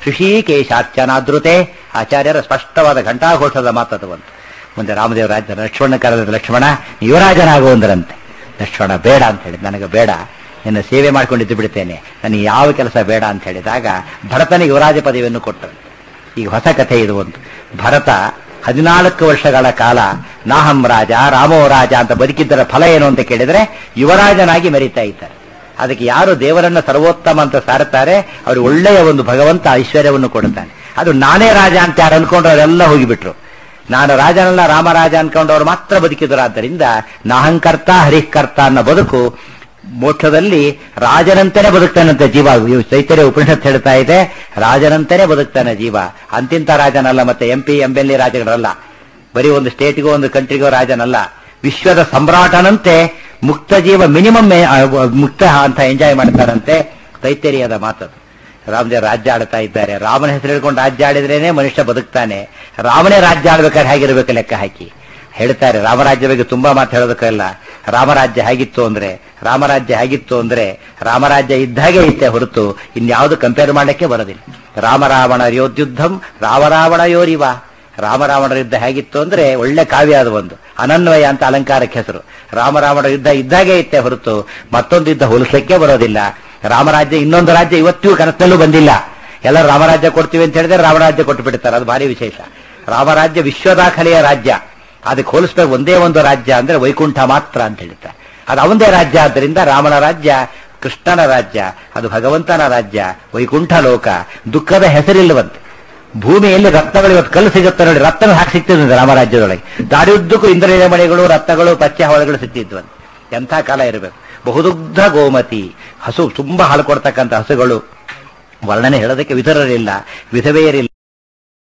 ಋಷಿಕೇಶಾರ್ಚನಾದೃತೆ. ಆಚಾರ್ಯರ ಸ್ಪಷ್ಟವಾದ ಘಂಟಾಘೋಷದ ಮಾತದು ಬಂತು. ಮುಂದೆ ರಾಮದೇವ ರಾಜ್ಯ ಲಕ್ಷ್ಮಣ ಕರೆದ ಲಕ್ಷ್ಮಣ ಯುವರಾಜನಾಗುವಂದ್ರಂತೆ. ಲಕ್ಷ್ಮಣ ಬೇಡ ಅಂತ ಹೇಳಿದ್, ನನಗೆ ಬೇಡ, ನಿನ್ನ ಸೇವೆ ಮಾಡ್ಕೊಂಡಿದ್ದು ಬಿಡ್ತೇನೆ, ನನಗೆ ಯಾವ ಕೆಲಸ ಬೇಡ ಅಂತ ಹೇಳಿದಾಗ ಭರತನಿಗೆ ಯುವರಾಜ ಪದವಿಯನ್ನು ಕೊಟ್ಟರು. ಈಗ ಹೊಸ ಕಥೆ ಇದು. ಒಂದು ಭರತ ಹದಿನಾಲ್ಕು ವರ್ಷಗಳ ಕಾಲ ನಾಹಂ ರಾಜ ರಾಮೋ ರಾಜ ಅಂತ ಬದುಕಿದ್ದರ ಫಲ ಏನು ಅಂತ ಕೇಳಿದ್ರೆ ಯುವರಾಜನಾಗಿ ಮೆರೀತಾ ಇದ್ದಾರೆ. ಅದಕ್ಕೆ ಯಾರು ದೇವರನ್ನ ಸರ್ವೋತ್ತಮ ಅಂತ ಸಾರುತ್ತಾರೆ ಅವರು ಒಳ್ಳೆಯ ಒಂದು ಭಗವಂತ ಐಶ್ವರ್ಯವನ್ನು ಕೊಡುತ್ತಾನೆ. ಅದು ನಾನೇ ರಾಜ ಅಂತ ಯಾರು ಅನ್ಕೊಂಡ್ರು ಅವರೆಲ್ಲ ಹೋಗಿಬಿಟ್ರು. ನಾನು ರಾಜನಲ್ಲ ರಾಮರಾಜ ಅನ್ಕೊಂಡವರು ಮಾತ್ರ ಬದುಕಿದ್ರು. ಆದ್ದರಿಂದ ನಾಹಂಕರ್ತ ಹರಿಕರ್ತ ಅನ್ನೋ ಬದುಕು ಮೋಕ್ಷದಲ್ಲಿ ರಾಜನಂತೆನೇ ಬದುಕ್ತಾನಂತೆ ಜೀವ. ಚೈತನ್ಯ ಉಪನಿಷತ್ ಹೇಳ್ತಾ ಇದೆ, ರಾಜನಂತೆನೇ ಬದುಕ್ತಾನೆ ಜೀವ. ಅಂತಿಂತ ರಾಜನಲ್ಲ, ಮತ್ತೆ M P M L A ರಾಜಗಳಲ್ಲ, ಬರೀ ಒಂದು ಸ್ಟೇಟ್ಗೋ ಒಂದು ಕಂಟ್ರಿಗೋ ರಾಜನಲ್ಲ. ವಿಶ್ವದ ಸಮ್ರಾಟನಂತೆ ಮುಕ್ತ ಜೀವ ಮಿನಿಮಮ್ ಮುಕ್ತ ಅಂತ ಎಂಜಾಯ್ ಮಾಡ್ತಾರಂತೆ. ತೈತರಿಯದ ಮಾತದು. ರಾಮದೇವ್ ರಾಜ್ಯ ಆಡ್ತಾ ಇದ್ದಾರೆ. ರಾಮನ ಹೆಸರು ಹೇಳ್ಕೊಂಡು ರಾಜ್ಯ ಆಡಿದ್ರೇನೆ ಮನುಷ್ಯ ಬದುಕ್ತಾನೆ. ರಾಮನೇ ರಾಜ್ಯ ಆಡ್ಬೇಕಾದ್ರೆ ಹೇಗಿರ್ಬೇಕು ಲೆಕ್ಕ ಹಾಕಿ ಹೇಳ್ತಾರೆ. ರಾಮರಾಜ್ಯ ಬಗ್ಗೆ ತುಂಬಾ ಮಾತು ಹೇಳೋದಕ್ಕಲ್ಲ. ರಾಮರಾಜ್ಯ ಹೇಗಿತ್ತು ಅಂದ್ರೆ ರಾಮರಾಜ್ಯ ಹೇಗಿತ್ತು ಅಂದ್ರೆ ರಾಮರಾಜ್ಯ ಇದ್ದಾಗೆ ಇತ್ತೆ ಹೊರತು ಇನ್ಯಾವುದು ಕಂಪೇರ್ ಮಾಡಲಿಕ್ಕೆ ಬರೋದಿಲ್ಲ. ರಾಮರಾವಣ ಯೋದ್ಯುದ್ಧಂ ರಾಮರಾವಣ ಯೋರಿವ. ರಾಮರಾವಣರ ಯುದ್ಧ ಹೇಗಿತ್ತು ಅಂದ್ರೆ ಒಳ್ಳೆ ಕಾವ್ಯ ಅದು. ಒಂದು ಅನನ್ವಯ ಅಂತ ಅಲಂಕಾರಕ್ಕೆ ಹೆಸರು. ರಾಮರಾವಣ ಯುದ್ಧ ಇದ್ದಾಗೆ ಇತ್ತೆ ಹೊರತು ಮತ್ತೊಂದು ಯುದ್ಧ ಹೋಲಿಸಲಿಕ್ಕೆ ಬರೋದಿಲ್ಲ. ರಾಮರಾಜ್ಯ ಇನ್ನೊಂದು ರಾಜ್ಯ ಇವತ್ತಿಗೂ ಕನಸಿನಲ್ಲೂ ಬಂದಿಲ್ಲ. ಎಲ್ಲರೂ ರಾಮರಾಜ್ಯ ಕೊಡ್ತೀವಿ ಅಂತ ಹೇಳಿದ್ರೆ ರಾಮರಾಜ್ಯ ಕೊಟ್ಟು ಬಿಡ್ತಾರೆ. ಅದು ಭಾರಿ ವಿಶೇಷ. ರಾಮರಾಜ್ಯ ವಿಶ್ವದಾಖಲೆಯ ರಾಜ್ಯ. ಅದಕ್ಕೆ ಹೋಲಿಸ್ಬೇಕು ಒಂದೇ ಒಂದು ರಾಜ್ಯ ಅಂದ್ರೆ ವೈಕುಂಠ ಮಾತ್ರ ಅಂತ ಹೇಳ್ತಾರೆ. ಅದು ಅವಂದೇ ರಾಜ್ಯ. ಆದ್ದರಿಂದ ರಾಮನ ರಾಜ್ಯ ಕೃಷ್ಣನ ರಾಜ್ಯ, ಅದು ಭಗವಂತನ ರಾಜ್ಯ, ವೈಕುಂಠ ಲೋಕ, ದುಃಖದ ಹೆಸರಿಲ್ಲವಂತೆ. ಭೂಮಿಯಲ್ಲಿ ರತ್ನಗಳು ಇವತ್ತು ಕಲ್ಲು ಸಿಗುತ್ತೆ ನೋಡಿ, ರತ್ನ ಹಾಕಿ ಸಿಗ್ತಿದ್ದಂತೆ ರಾಮರಾಜ್ಯದೊಳಗೆ. ದಾರಿಯುದ್ದಕ್ಕೂ ಇಂದ್ರಿಯ ಮಣಿಗಳು, ರತ್ನಗಳು, ಪಚ್ಚೆ ಹವಳಗಳು ಸಿಗ್ತಿದ್ವಂತೆ. ಎಂಥ ಕಾಲ ಇರಬೇಕು. ಬಹುದುಗ್ಧ ಗೋಮತಿ, ಹಸು ತುಂಬಾ ಹಾಲು ಕೊಡ್ತಕ್ಕಂಥ ಹಸುಗಳು. ವರ್ಣನೆ ಹೇಳೋದಕ್ಕೆ ವಿಧರರಿಲ್ಲ, ವಿಧವೆಯರಿಲ್ಲ.